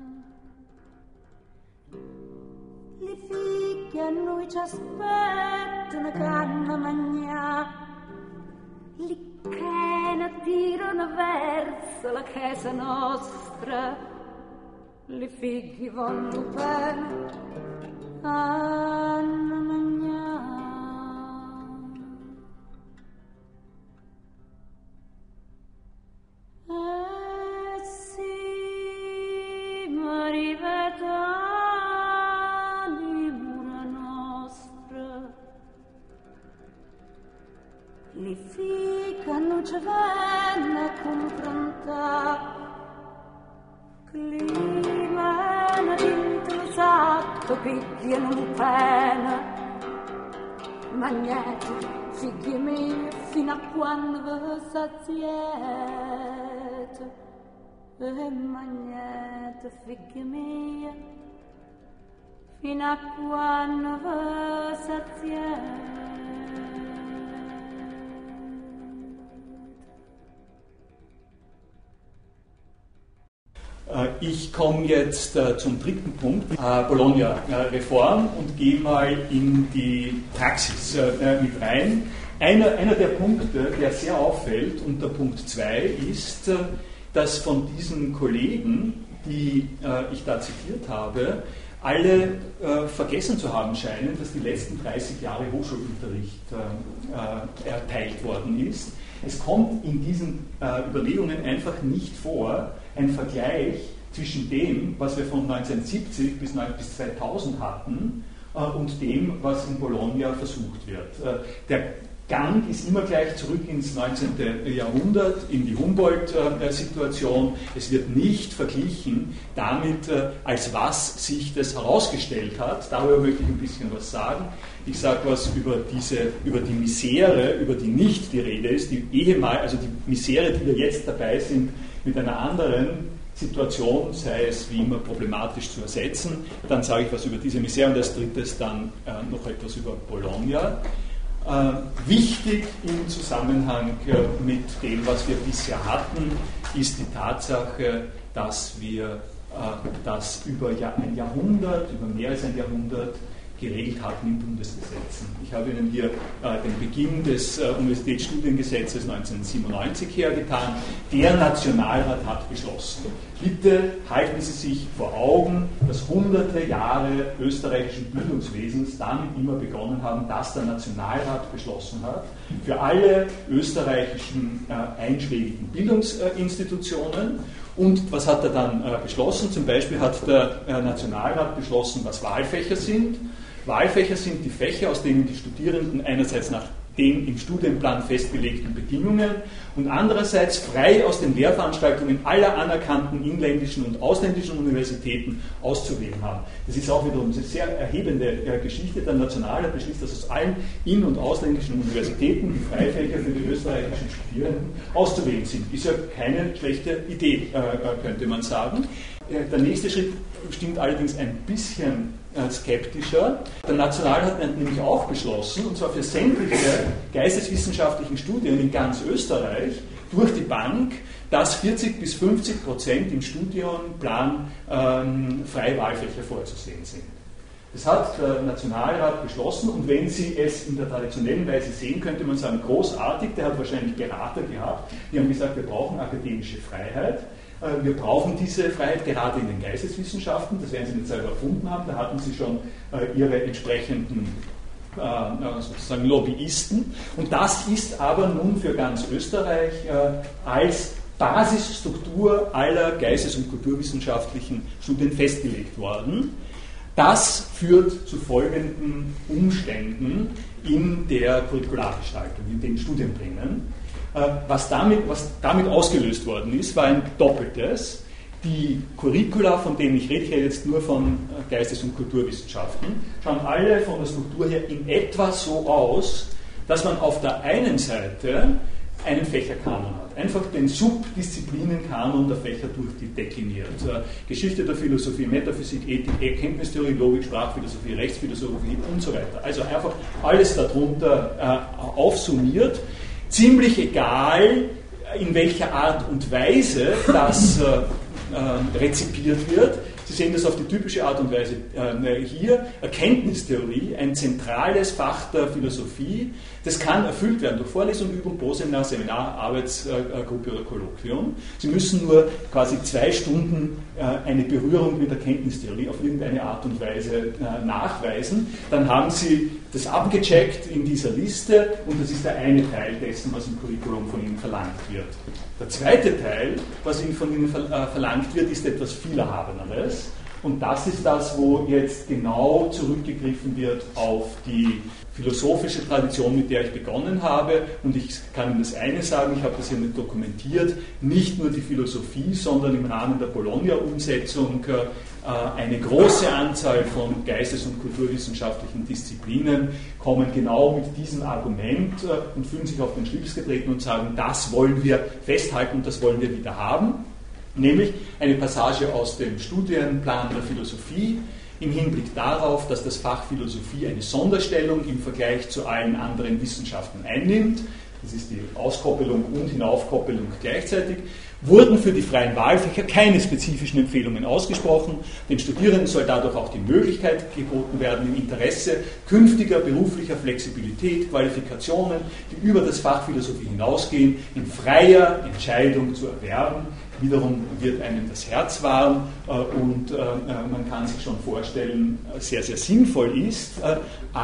Le figlie a noi ci aspettano che hanno mangiato, le cane tirano verso la casa nostra, le figlie vanno bene, hanno mangiato. li ficano giovane confronta clima d'introsato picchiano un pena magneti figli miei fino a quando vi saziete e magneti figli miei fino a quando vi saziete. Ich komme jetzt äh, zum dritten Punkt, äh, Bologna-Reform, und gehe mal in die Praxis äh, mit rein. Einer, einer der Punkte, der sehr auffällt, unter Punkt zwei, ist, äh, dass von diesen Kollegen, die äh, ich da zitiert habe, alle äh, vergessen zu haben scheinen, dass die letzten dreißig Jahre Hochschulunterricht äh, äh, erteilt worden ist. Es kommt in diesen äh, Überlegungen einfach nicht vor, ein Vergleich zwischen dem, was wir von neunzehnhundertsiebzig bis zweitausend hatten, äh, und dem, was in Bologna versucht wird. Äh, der Gang ist immer gleich zurück ins neunzehnten Jahrhundert, in die Humboldt-Situation. Es wird nicht verglichen damit, äh, als was sich das herausgestellt hat. Darüber möchte ich ein bisschen was sagen. Ich sage was über diese, über die Misere, über die nicht die Rede ist, die ehemal, also die Misere, die wir jetzt dabei sind, mit einer anderen Situation, sei es wie immer problematisch zu ersetzen. Dann sage ich was über diese Misere und als drittes dann äh, noch etwas über Bologna. Äh, wichtig im Zusammenhang äh, mit dem, was wir bisher hatten, ist die Tatsache, dass wir äh, das über ein Jahrhundert, über mehr als ein Jahrhundert geregelt hatten in Bundesgesetzen. Ich habe Ihnen hier äh, den Beginn des äh, Universitätsstudiengesetzes neunzehnhundertsiebenundneunzig hergetan. Der Nationalrat hat beschlossen. Bitte halten Sie sich vor Augen, dass hunderte Jahre österreichischen Bildungswesens damit immer begonnen haben, dass der Nationalrat beschlossen hat, für alle österreichischen äh, einschlägigen Bildungsinstitutionen. Und was hat er dann äh, beschlossen? Zum Beispiel hat der äh, Nationalrat beschlossen, was Wahlfächer sind. Wahlfächer sind die Fächer, aus denen die Studierenden einerseits nach den im Studienplan festgelegten Bedingungen und andererseits frei aus den Lehrveranstaltungen aller anerkannten inländischen und ausländischen Universitäten auszuwählen haben. Das ist auch wiederum eine sehr erhebende äh, Geschichte. Der Nationalrat beschließt, dass aus allen in- und ausländischen Universitäten die Freifächer für die österreichischen Studierenden auszuwählen sind. Ist ja keine schlechte Idee, äh, könnte man sagen. Äh, der nächste Schritt stimmt allerdings ein bisschen skeptischer. Der Nationalrat hat nämlich auch beschlossen, und zwar für sämtliche geisteswissenschaftlichen Studien in ganz Österreich, durch die Bank, dass vierzig bis fünfzig Prozent im Studienplan ähm, freie Wahlfächer vorzusehen sind. Das hat der Nationalrat beschlossen, und wenn Sie es in der traditionellen Weise sehen, könnte man sagen, großartig, der hat wahrscheinlich Berater gehabt, die haben gesagt, wir brauchen akademische Freiheit. Wir brauchen diese Freiheit gerade in den Geisteswissenschaften, das werden Sie nicht selber erfunden haben, da hatten Sie schon äh, Ihre entsprechenden äh, sozusagen Lobbyisten. Und das ist aber nun für ganz Österreich äh, als Basisstruktur aller geistes- und kulturwissenschaftlichen Studien festgelegt worden. Das führt zu folgenden Umständen in der Curriculargestaltung, in den Studienplänen. Was damit, was damit ausgelöst worden ist, war ein doppeltes. Die Curricula, von denen ich rede, ich rede jetzt nur von Geistes- und Kulturwissenschaften, schauen alle von der Struktur her in etwa so aus, dass man auf der einen Seite einen Fächerkanon hat, einfach den Subdisziplinenkanon der Fächer durchdekliniert. Geschichte der Philosophie, Metaphysik, Ethik, Erkenntnistheorie, Logik, Sprachphilosophie, Rechtsphilosophie und so weiter. Also einfach alles darunter äh, aufsummiert. Ziemlich egal, in welcher Art und Weise das äh, äh, rezipiert wird. Sie sehen das auf die typische Art und Weise äh, hier. Erkenntnistheorie, ein zentrales Fach der Philosophie. Das kann erfüllt werden durch Vorlesung, Übung, Proseminar, Seminar, Arbeitsgruppe oder Kolloquium. Sie müssen nur quasi zwei Stunden äh, eine Berührung mit Erkenntnistheorie auf irgendeine Art und Weise äh, nachweisen. Dann haben Sie das abgecheckt in dieser Liste, und das ist der eine Teil dessen, was im Curriculum von Ihnen verlangt wird. Der zweite Teil, was Ihnen von Ihnen verlangt wird, ist etwas viel Erhabeneres. Und das ist das, wo jetzt genau zurückgegriffen wird auf die philosophische Tradition, mit der ich begonnen habe. Und ich kann Ihnen das eine sagen, ich habe das hier nicht dokumentiert, nicht nur die Philosophie, sondern im Rahmen der Bologna-Umsetzung äh, eine große Anzahl von geistes- und kulturwissenschaftlichen Disziplinen kommen genau mit diesem Argument äh, und fühlen sich auf den Schlips getreten und sagen, das wollen wir festhalten und das wollen wir wieder haben. Nämlich eine Passage aus dem Studienplan der Philosophie im Hinblick darauf, dass das Fach Philosophie eine Sonderstellung im Vergleich zu allen anderen Wissenschaften einnimmt. Das ist die Auskoppelung und Hinaufkoppelung gleichzeitig. Wurden für die freien Wahlfächer keine spezifischen Empfehlungen ausgesprochen. Den Studierenden soll dadurch auch die Möglichkeit geboten werden, im Interesse künftiger beruflicher Flexibilität, Qualifikationen, die über das Fach Philosophie hinausgehen, in freier Entscheidung zu erwerben. Wiederum wird einem das Herz warm äh, und äh, man kann sich schon vorstellen, sehr, sehr sinnvoll ist, äh,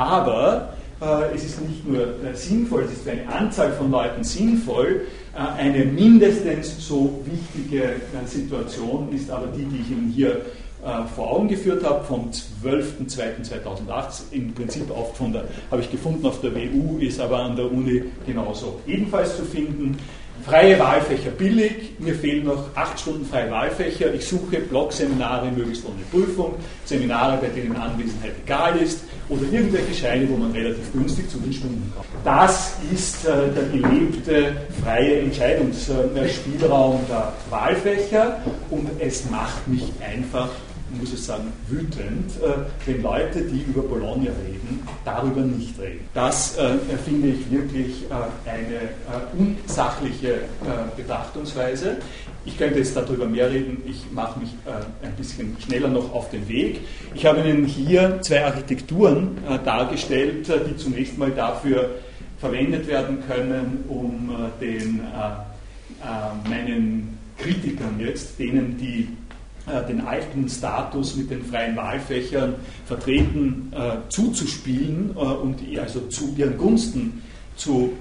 aber äh, es ist nicht nur äh, sinnvoll, es ist für eine Anzahl von Leuten sinnvoll, äh, eine mindestens so wichtige äh, Situation ist aber die, die ich Ihnen hier äh, vor Augen geführt habe, vom zwölften zweiten zweitausendacht, im Prinzip auch von der, habe ich gefunden auf der W U, ist aber an der Uni genauso ebenfalls zu finden. Freie Wahlfächer billig, mir fehlen noch acht Stunden freie Wahlfächer, ich suche Blogseminare möglichst ohne Prüfung, Seminare, bei denen Anwesenheit egal ist oder irgendwelche Scheine, wo man relativ günstig zu den Stunden kommt. Das ist äh, der gelebte freie Entscheidungsspielraum der Wahlfächer und es macht mich einfach, muss ich sagen, wütend, äh, wenn Leute, die über Bologna reden, darüber nicht reden. Das äh, finde ich wirklich äh, eine äh, unsachliche äh, Betrachtungsweise. Ich könnte jetzt darüber mehr reden, ich mache mich äh, ein bisschen schneller noch auf den Weg. Ich habe Ihnen hier zwei Architekturen äh, dargestellt, äh, die zunächst mal dafür verwendet werden können, um äh, den, äh, äh, meinen Kritikern jetzt, denen die den alten Status mit den freien Wahlfächern vertreten, äh, zuzuspielen äh, und also zu ihren Gunsten zu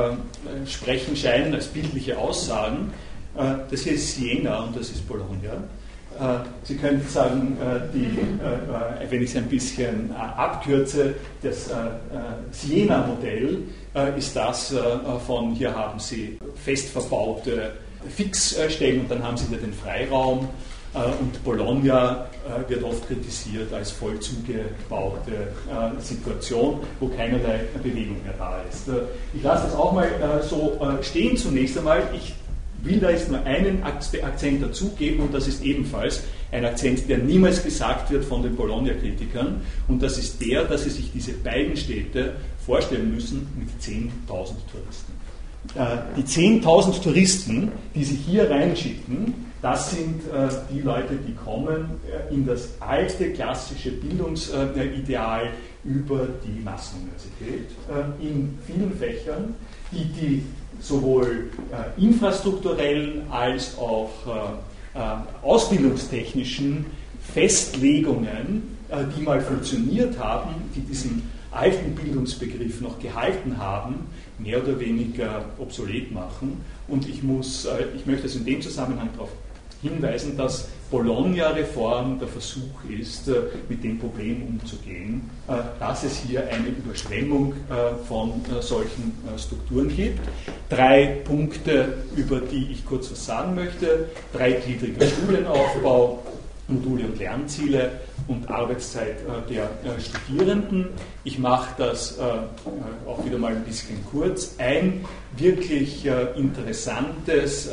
äh, sprechen scheinen als bildliche Aussagen. Äh, das hier ist Siena und das ist Bologna. Äh, Sie können sagen, äh, die, äh, wenn ich es ein bisschen äh, abkürze, das äh, Siena-Modell äh, ist das äh, von, hier haben Sie fest verbaute Fixstellen und dann haben Sie hier den Freiraum. Und Bologna äh, wird oft kritisiert als voll zugebaute äh, Situation, wo keinerlei Bewegung mehr da ist. Äh, ich lasse das auch mal äh, so äh, stehen zunächst einmal. Ich will da jetzt nur einen Akzent dazugeben und das ist ebenfalls ein Akzent, der niemals gesagt wird von den Bologna-Kritikern und das ist der, dass Sie sich diese beiden Städte vorstellen müssen mit zehntausend Touristen. Äh, die zehntausend Touristen, die Sie hier reinschicken, das sind äh, die Leute, die kommen äh, in das alte klassische Bildungsideal äh, über die Massenuniversität äh, in vielen Fächern, die die sowohl äh, infrastrukturellen als auch äh, äh, ausbildungstechnischen Festlegungen, äh, die mal funktioniert haben, die diesen alten Bildungsbegriff noch gehalten haben, mehr oder weniger obsolet machen. Und ich, muss, äh, ich möchte es in dem Zusammenhang darauf hinweisen, dass Bologna-Reform der Versuch ist, mit dem Problem umzugehen, dass es hier eine Überschwemmung von solchen Strukturen gibt. Drei Punkte, über die ich kurz was sagen möchte. Dreigliedriger Studienaufbau, Module und Lernziele und Arbeitszeit der Studierenden. Ich mache das auch wieder mal ein bisschen kurz. Ein wirklich interessantes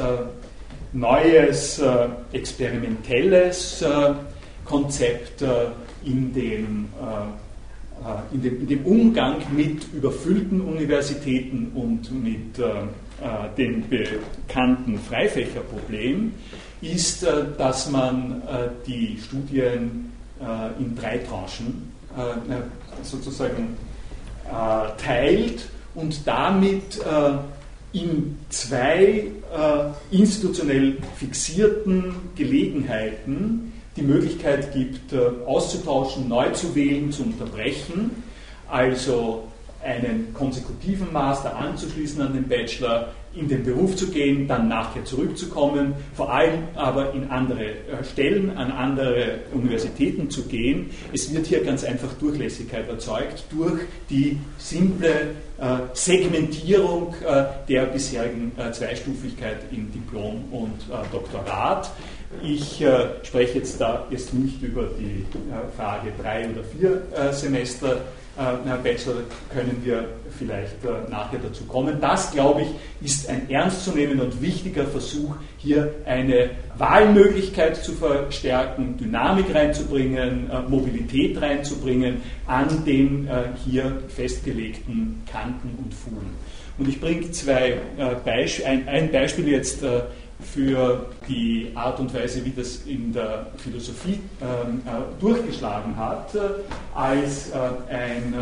neues, äh, experimentelles äh, Konzept äh, in, dem, äh, in, dem, in dem Umgang mit überfüllten Universitäten und mit äh, dem bekannten Freifächerproblem ist, äh, dass man äh, die Studien äh, in drei Tranchen äh, sozusagen äh, teilt und damit äh, in zwei äh, institutionell fixierten Gelegenheiten die Möglichkeit gibt, äh, auszutauschen, neu zu wählen, zu unterbrechen. Also einen konsekutiven Master anzuschließen an den Bachelor, in den Beruf zu gehen, dann nachher zurückzukommen, vor allem aber in andere Stellen, an andere Universitäten zu gehen. Es wird hier ganz einfach Durchlässigkeit erzeugt durch die simple äh, Segmentierung äh, der bisherigen äh, Zweistufigkeit in Diplom und äh, Doktorat. Ich äh, spreche jetzt da jetzt nicht über die äh, Frage drei oder vier äh, Semester äh, Bachelor, können wir vielleicht äh, nachher dazu kommen. Das, glaube ich, ist ein ernstzunehmender und wichtiger Versuch, hier eine Wahlmöglichkeit zu verstärken, Dynamik reinzubringen, äh, Mobilität reinzubringen an den äh, hier festgelegten Kanten und Fugen. Und ich bringe zwei äh, Beisp- ein, ein Beispiel jetzt äh, für die Art und Weise, wie das in der Philosophie ähm, äh, durchgeschlagen hat, äh, als, äh, ein,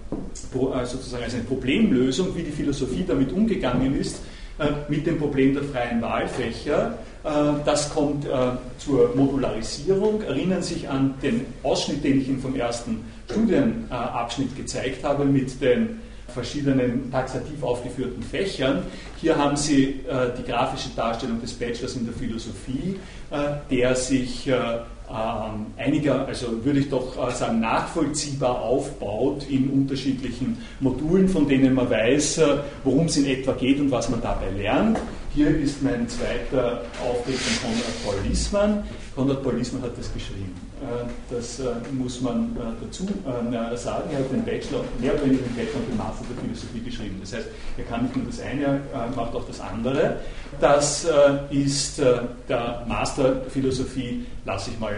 äh, sozusagen als eine Problemlösung, wie die Philosophie damit umgegangen ist, äh, mit dem Problem der freien Wahlfächer. Äh, das kommt äh, zur Modularisierung. Erinnern sich an den Ausschnitt, den ich Ihnen vom ersten Studienabschnitt gezeigt habe, mit den verschiedenen taxativ aufgeführten Fächern. Hier haben Sie äh, die grafische Darstellung des Bachelors in der Philosophie, äh, der sich äh, ähm, einiger, also würde ich doch äh, sagen, nachvollziehbar aufbaut in unterschiedlichen Modulen, von denen man weiß, äh, worum es in etwa geht und was man dabei lernt. Hier ist mein zweiter Auftritt von Konrad Paul Liessmann. Konrad Paul Liessmann hat das geschrieben. Das muss man dazu sagen. Er hat den Bachelor, mehr oder weniger den Bachelor und den Master der Philosophie geschrieben. Das heißt, er kann nicht nur das eine, er macht auch das andere. Das ist der Master der Philosophie, lasse ich mal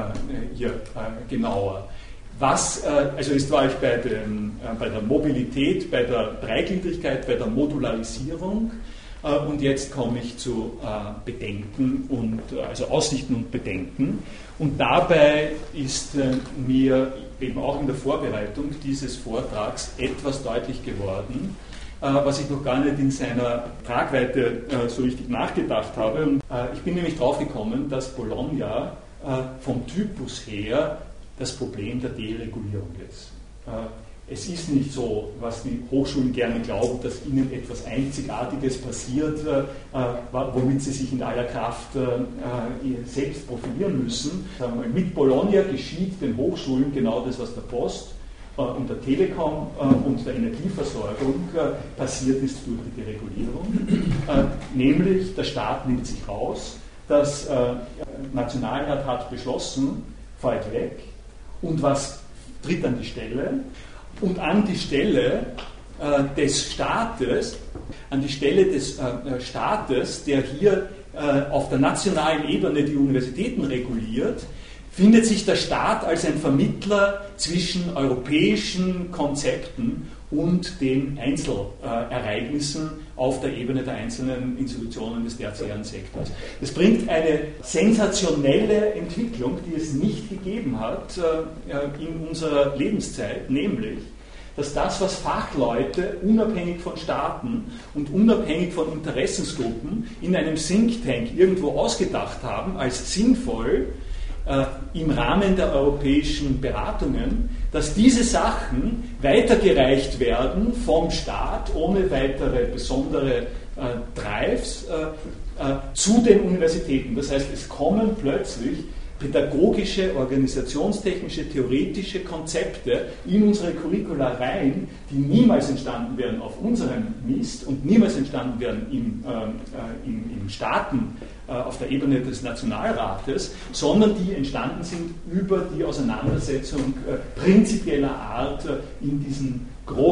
hier genauer. Was, also jetzt war ich bei, den, bei der Mobilität, bei der Dreigliedrigkeit, bei der Modularisierung. Und jetzt komme ich zu äh, Bedenken und also Aussichten und Bedenken. Und dabei ist äh, mir eben auch in der Vorbereitung dieses Vortrags etwas deutlich geworden, äh, was ich noch gar nicht in seiner Tragweite äh, so richtig nachgedacht habe. Und, äh, ich bin nämlich drauf gekommen, dass Bologna äh, vom Typus her das Problem der Deregulierung ist. Äh, Es ist nicht so, was die Hochschulen gerne glauben, dass ihnen etwas Einzigartiges passiert, äh, womit sie sich in aller Kraft äh, selbst profilieren müssen. Sagen wir mal, mit Bologna geschieht den Hochschulen genau das, was der Post äh, und der Telekom äh, und der Energieversorgung äh, passiert ist durch die Deregulierung. Äh, nämlich, der Staat nimmt sich raus, das äh, Nationalrat hat beschlossen, fällt weg. Und was tritt an die Stelle? Und an die Stelle äh, des Staates, an die Stelle des äh, Staates, der hier äh, auf der nationalen Ebene die Universitäten reguliert, findet sich der Staat als ein Vermittler zwischen europäischen Konzepten und den Einzelereignissen auf der Ebene der einzelnen Institutionen des tertiären Sektors. Das bringt eine sensationelle Entwicklung, die es nicht gegeben hat äh, in unserer Lebenszeit, nämlich, dass das, was Fachleute unabhängig von Staaten und unabhängig von Interessensgruppen in einem Think Tank irgendwo ausgedacht haben als sinnvoll, äh, im Rahmen der europäischen Beratungen, dass diese Sachen weitergereicht werden vom Staat ohne weitere besondere äh, Drives äh, äh, zu den Universitäten. Das heißt, es kommen plötzlich pädagogische, organisationstechnische, theoretische Konzepte in unsere Curricula rein, die niemals entstanden wären auf unserem Mist und niemals entstanden wären im, äh, im, im Staaten, äh, auf der Ebene des Nationalrates, sondern die entstanden sind über die Auseinandersetzung äh, prinzipieller Art äh, in diesen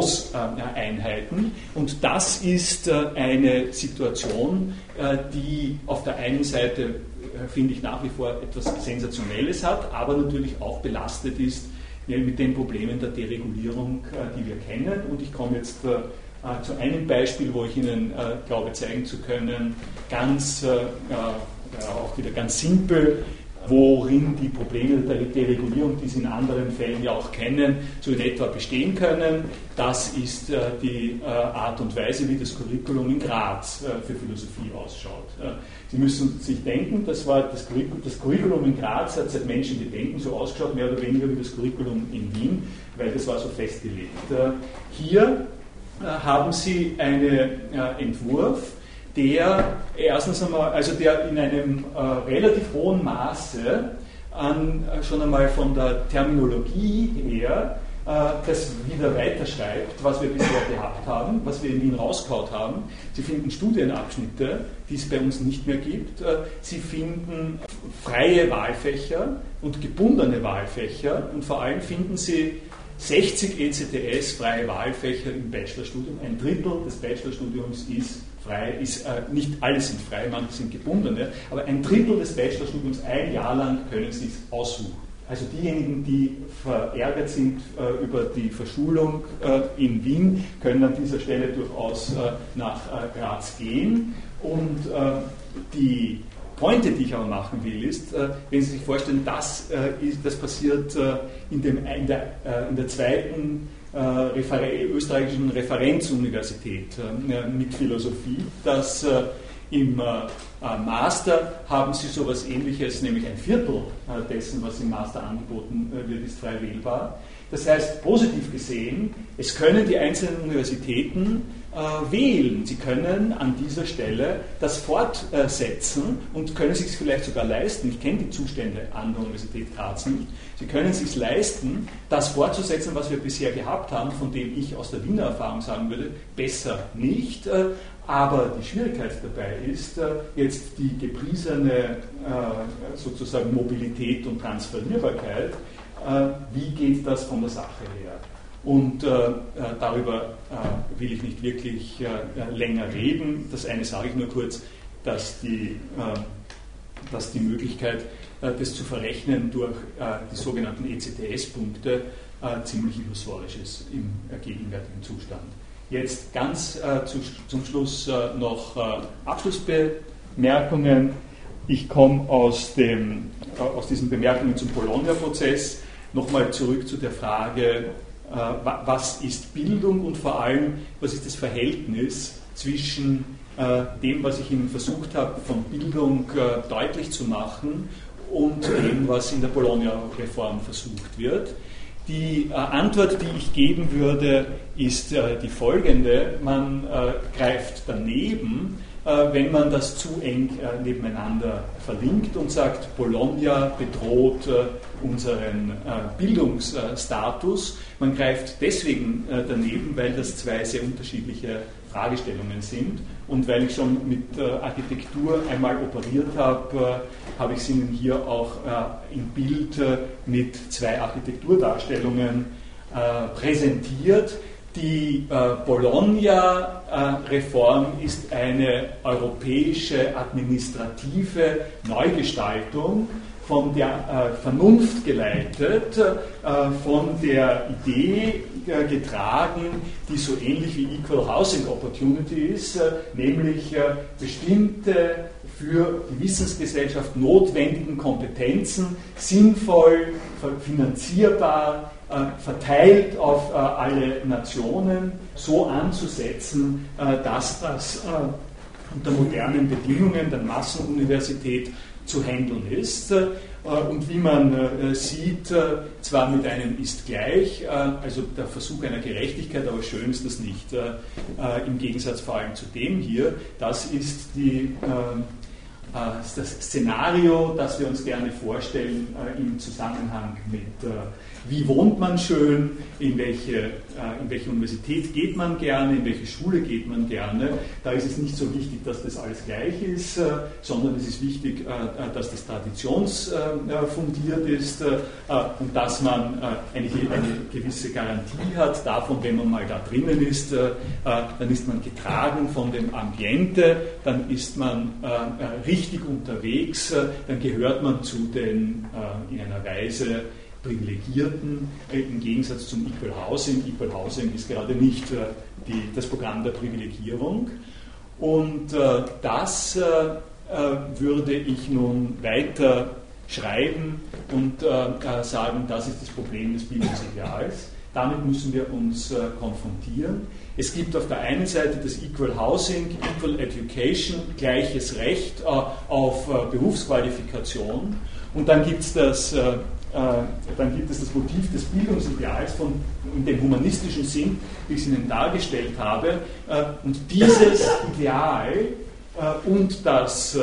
Großeinheiten. Und das ist äh, eine Situation, äh, die auf der einen Seite finde ich nach wie vor etwas Sensationelles hat, aber natürlich auch belastet ist mit den Problemen der Deregulierung, die wir kennen. Und ich komme jetzt zu einem Beispiel, wo ich Ihnen glaube zeigen zu können, ganz, auch wieder ganz simpel, worin die Probleme der Deregulierung, die Sie in anderen Fällen ja auch kennen, so in etwa bestehen können. Das ist äh, die äh, Art und Weise, wie das Curriculum in Graz äh, für Philosophie ausschaut. Äh, Sie müssen sich denken, das, war das, Curriculum, das Curriculum in Graz hat seit Menschengedenken so ausgeschaut, mehr oder weniger wie das Curriculum in Wien, weil das war so festgelegt. Äh, hier äh, haben Sie einen äh, Entwurf, der erstens einmal, also der in einem äh, relativ hohen Maße an, äh, schon einmal von der Terminologie her äh, das wieder weiterschreibt, was wir bisher gehabt haben, was wir in Wien rausgehaut haben. Sie finden Studienabschnitte, die es bei uns nicht mehr gibt. Äh, Sie finden freie Wahlfächer und gebundene Wahlfächer und vor allem finden Sie sechzig E C T S freie Wahlfächer im Bachelorstudium. Ein Drittel des Bachelorstudiums ist frei, ist, äh, nicht alle sind frei, manche sind gebundene, aber ein Drittel des Bachelorstudiums, ein Jahr lang, können Sie es aussuchen. Also diejenigen, die verärgert sind äh, über die Verschulung äh, in Wien, können an dieser Stelle durchaus äh, nach äh, Graz gehen. Und äh, die Pointe, die ich aber machen will, ist, äh, wenn Sie sich vorstellen, das, äh, ist, das passiert äh, in, dem, in, der, äh, in der zweiten äh, Refer- österreichischen Referenzuniversität äh, mit Philosophie, dass äh, im äh, Master haben Sie sowas Ähnliches, nämlich ein Viertel äh, dessen, was im Master angeboten äh, wird, ist frei wählbar. Das heißt, positiv gesehen, es können die einzelnen Universitäten äh, wählen. Sie können an dieser Stelle das fortsetzen und können es sich vielleicht sogar leisten. Ich kenne die Zustände an der Universität Graz nicht. Sie können es sich leisten, das fortzusetzen, was wir bisher gehabt haben, von dem ich aus der Wiener Erfahrung sagen würde, besser nicht. Äh, aber die Schwierigkeit dabei ist äh, jetzt die gepriesene äh, sozusagen Mobilität und Transferierbarkeit. Wie geht das von der Sache her? Und äh, darüber äh, will ich nicht wirklich äh, länger reden. Das eine sage ich nur kurz, dass die, äh, dass die Möglichkeit, äh, das zu verrechnen durch äh, die sogenannten E C T S-Punkte äh, ziemlich illusorisch ist im äh, gegenwärtigen Zustand. Jetzt ganz äh, zu, zum Schluss äh, noch äh, Abschlussbemerkungen. Ich komme aus, dem, äh, aus diesen Bemerkungen zum Bologna-Prozess nochmal zurück zu der Frage, äh, was ist Bildung und vor allem, was ist das Verhältnis zwischen äh, dem, was ich Ihnen versucht habe, von Bildung äh, deutlich zu machen und dem, was in der Bologna-Reform versucht wird. Die äh, Antwort, die ich geben würde, ist äh, die folgende. Man äh, greift daneben, äh, wenn man das zu eng äh, nebeneinander verlinkt und sagt, Bologna bedroht äh, unseren äh, Bildungsstatus. Man greift deswegen äh, daneben, weil das zwei sehr unterschiedliche Fragestellungen sind. Und weil ich schon mit äh, Architektur einmal operiert habe, äh, habe ich es Ihnen hier auch äh, im Bild äh, mit zwei Architekturdarstellungen äh, präsentiert. Die äh, Bologna-Reform äh, ist eine europäische administrative Neugestaltung, von der äh, Vernunft geleitet, äh, von der Idee äh, getragen, die so ähnlich wie Equal Housing Opportunity ist, äh, nämlich äh, bestimmte für die Wissensgesellschaft notwendigen Kompetenzen sinnvoll, finanzierbar, äh, verteilt auf äh, alle Nationen so anzusetzen, äh, dass das äh, unter modernen Bedingungen der Massenuniversität zu handeln ist und wie man sieht, zwar mit einem ist gleich, also der Versuch einer Gerechtigkeit, aber schön ist das nicht, im Gegensatz vor allem zu dem hier. Das ist die, das Szenario, das wir uns gerne vorstellen im Zusammenhang mit wie wohnt man schön, in welche, äh, in welche Universität geht man gerne, in welche Schule geht man gerne. Da ist es nicht so wichtig, dass das alles gleich ist, äh, sondern es ist wichtig, äh, dass das traditionsfundiert äh, ist äh, und dass man äh, eine, eine gewisse Garantie hat davon, wenn man mal da drinnen ist, äh, dann ist man getragen von dem Ambiente, dann ist man äh, richtig unterwegs, äh, dann gehört man zu den äh, in einer Weise Privilegierten, äh, im Gegensatz zum Equal Housing. Equal Housing ist gerade nicht äh, die, das Programm der Privilegierung. Und äh, das äh, würde ich nun weiter schreiben und äh, sagen, das ist das Problem des Bildungsideals. Damit müssen wir uns äh, konfrontieren. Es gibt auf der einen Seite das Equal Housing, Equal Education, gleiches Recht äh, auf äh, Berufsqualifikation. Und dann gibt es das, äh, äh, dann gibt es das Motiv des Bildungsideals von, in dem humanistischen Sinn, wie ich es Ihnen dargestellt habe. Äh, und dieses Ideal äh, und das äh,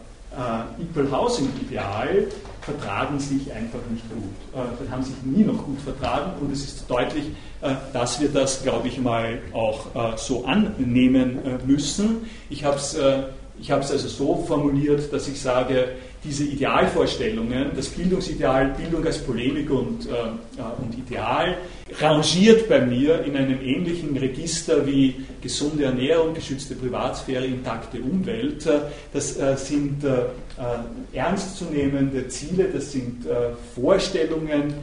Equal Housing Ideal vertragen sich einfach nicht gut. Äh, haben sich nie noch gut vertragen und es ist deutlich, äh, dass wir das, glaube ich mal, auch äh, so annehmen äh, müssen. Ich habe es äh, ich habe es also so formuliert, dass ich sage, diese Idealvorstellungen, das Bildungsideal, Bildung als Polemik und, äh, und Ideal, rangiert bei mir in einem ähnlichen Register wie gesunde Ernährung, geschützte Privatsphäre, intakte Umwelt. Das äh, sind äh, ernstzunehmende Ziele, das sind äh, Vorstellungen,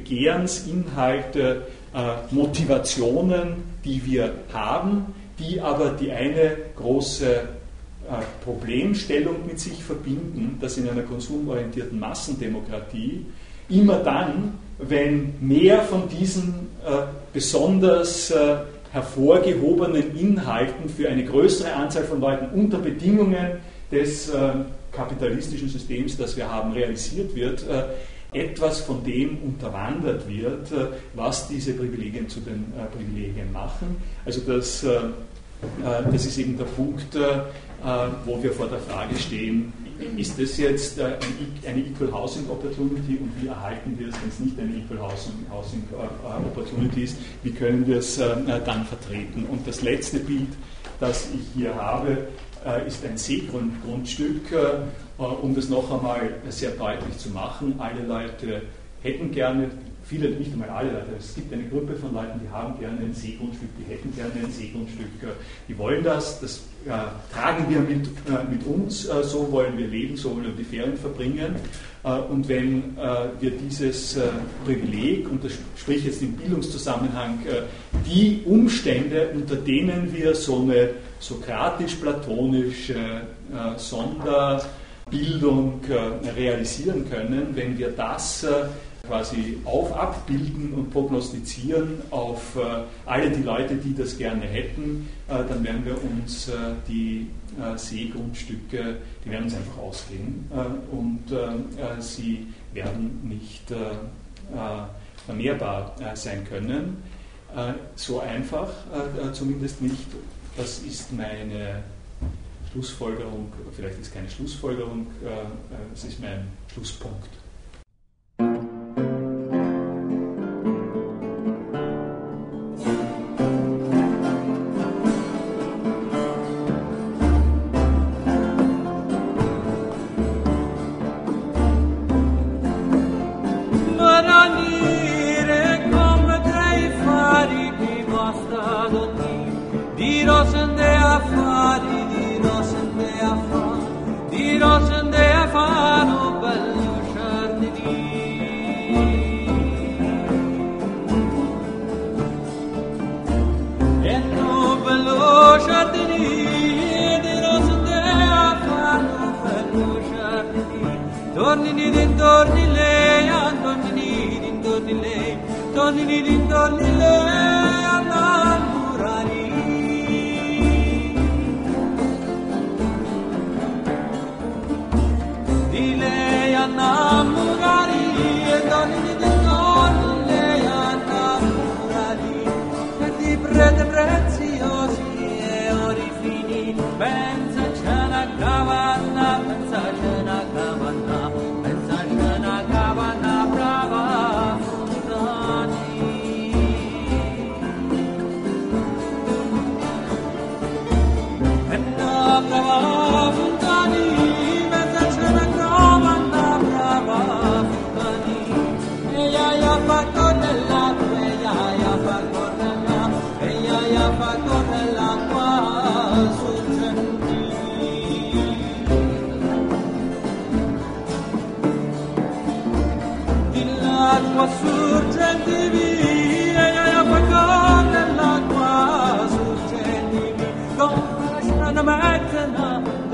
Begehrensinhalte, äh, Motivationen, die wir haben, die aber die eine große Problemstellung mit sich verbinden, dass in einer konsumorientierten Massendemokratie immer dann, wenn mehr von diesen äh, besonders äh, hervorgehobenen Inhalten für eine größere Anzahl von Leuten unter Bedingungen des äh, kapitalistischen Systems, das wir haben, realisiert wird, äh, etwas von dem unterwandert wird, äh, was diese Privilegien zu den äh, Privilegien machen. Also das, äh, das ist eben der Punkt, äh, wo wir vor der Frage stehen, ist das jetzt äh, eine Equal Housing Opportunity und wie erhalten wir es, wenn es nicht eine Equal Housing, Housing äh, Opportunity ist, wie können wir es äh, dann vertreten? Und das letzte Bild, das ich hier habe, äh, ist ein Seegrundstück, äh, um das noch einmal sehr deutlich zu machen. Alle Leute hätten gerne, viele, nicht einmal alle Leute, es gibt eine Gruppe von Leuten, die haben gerne ein Seegrundstück, die hätten gerne ein Seegrundstück, die wollen das, das äh, tragen wir mit, äh, mit uns, äh, so wollen wir leben, so wollen wir die Ferien verbringen. Äh, und wenn äh, wir dieses äh, Privileg, und das sprich jetzt im Bildungszusammenhang, äh, die Umstände, unter denen wir so eine sokratisch-platonische äh, Sonderbildung äh, realisieren können, wenn wir das äh, quasi auf abbilden und prognostizieren auf äh, alle die Leute, die das gerne hätten, äh, dann werden wir uns äh, die äh, Seegrundstücke, die werden uns einfach ausgehen äh, und äh, sie werden nicht äh, äh, vermehrbar äh, sein können. Äh, so einfach äh, zumindest nicht. Das ist meine Schlussfolgerung, vielleicht ist es keine Schlussfolgerung, äh, es ist mein Schlusspunkt.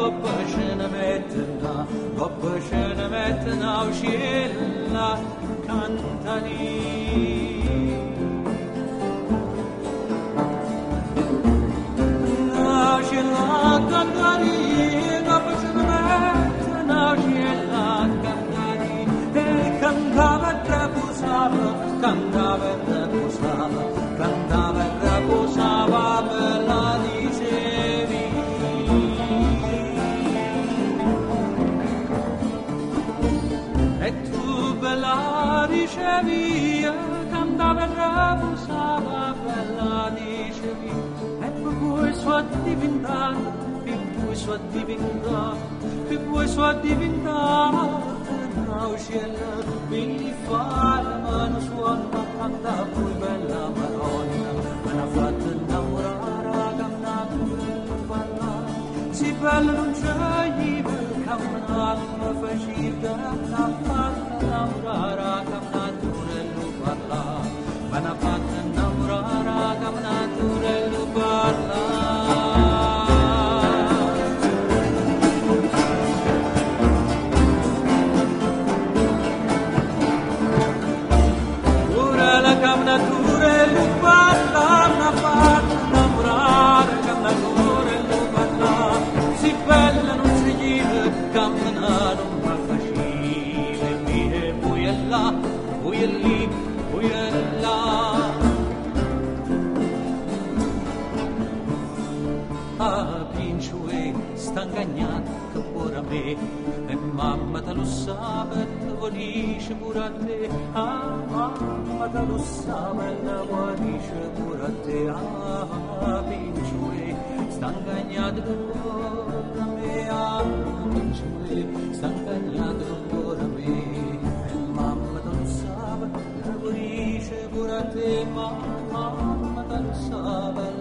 Goppa scena mettena, goppa scena mettena, uscilla cantani. Uscilla cantani, goppa scena mettena, uscilla cantani. E cantava e reposava, cantava e reposava, cantava e reposava, me la dicevi. E tu bella dicevi, cantava e reposava, bella dicevi. E poi sua divinità, e poi sua divinità, e poi sua divinità. Uscella, mi fa la mano suona, canta poi bella Madonna, me l'ha fatta innamorare, ha cantato per parlare, si bella non c'è niente, camminare, mi faceva, l'ha fatta innamorare, ha cantato per parlare, me l'ha fatta innamorare, ha cantato per parlare. Camnature lu parla, una parte innamorare, camnature lu parla, si bella non si gira, camminare ma facile, via, poi è là, poi è lì, poi è là. Ah, pinciue, sta ingagnato che pure a me, e mamma te lo sa, e te lo dice pure a te. Ah, mamma te lo sa, e te lo dice pure a te. Ah, pinciue, sta ingagnato che pure a me. Ah, pinciue, sta ingagnato che pure a me, e mamma te lo sa, e te lo dice pure a te. Mamma te lo sa,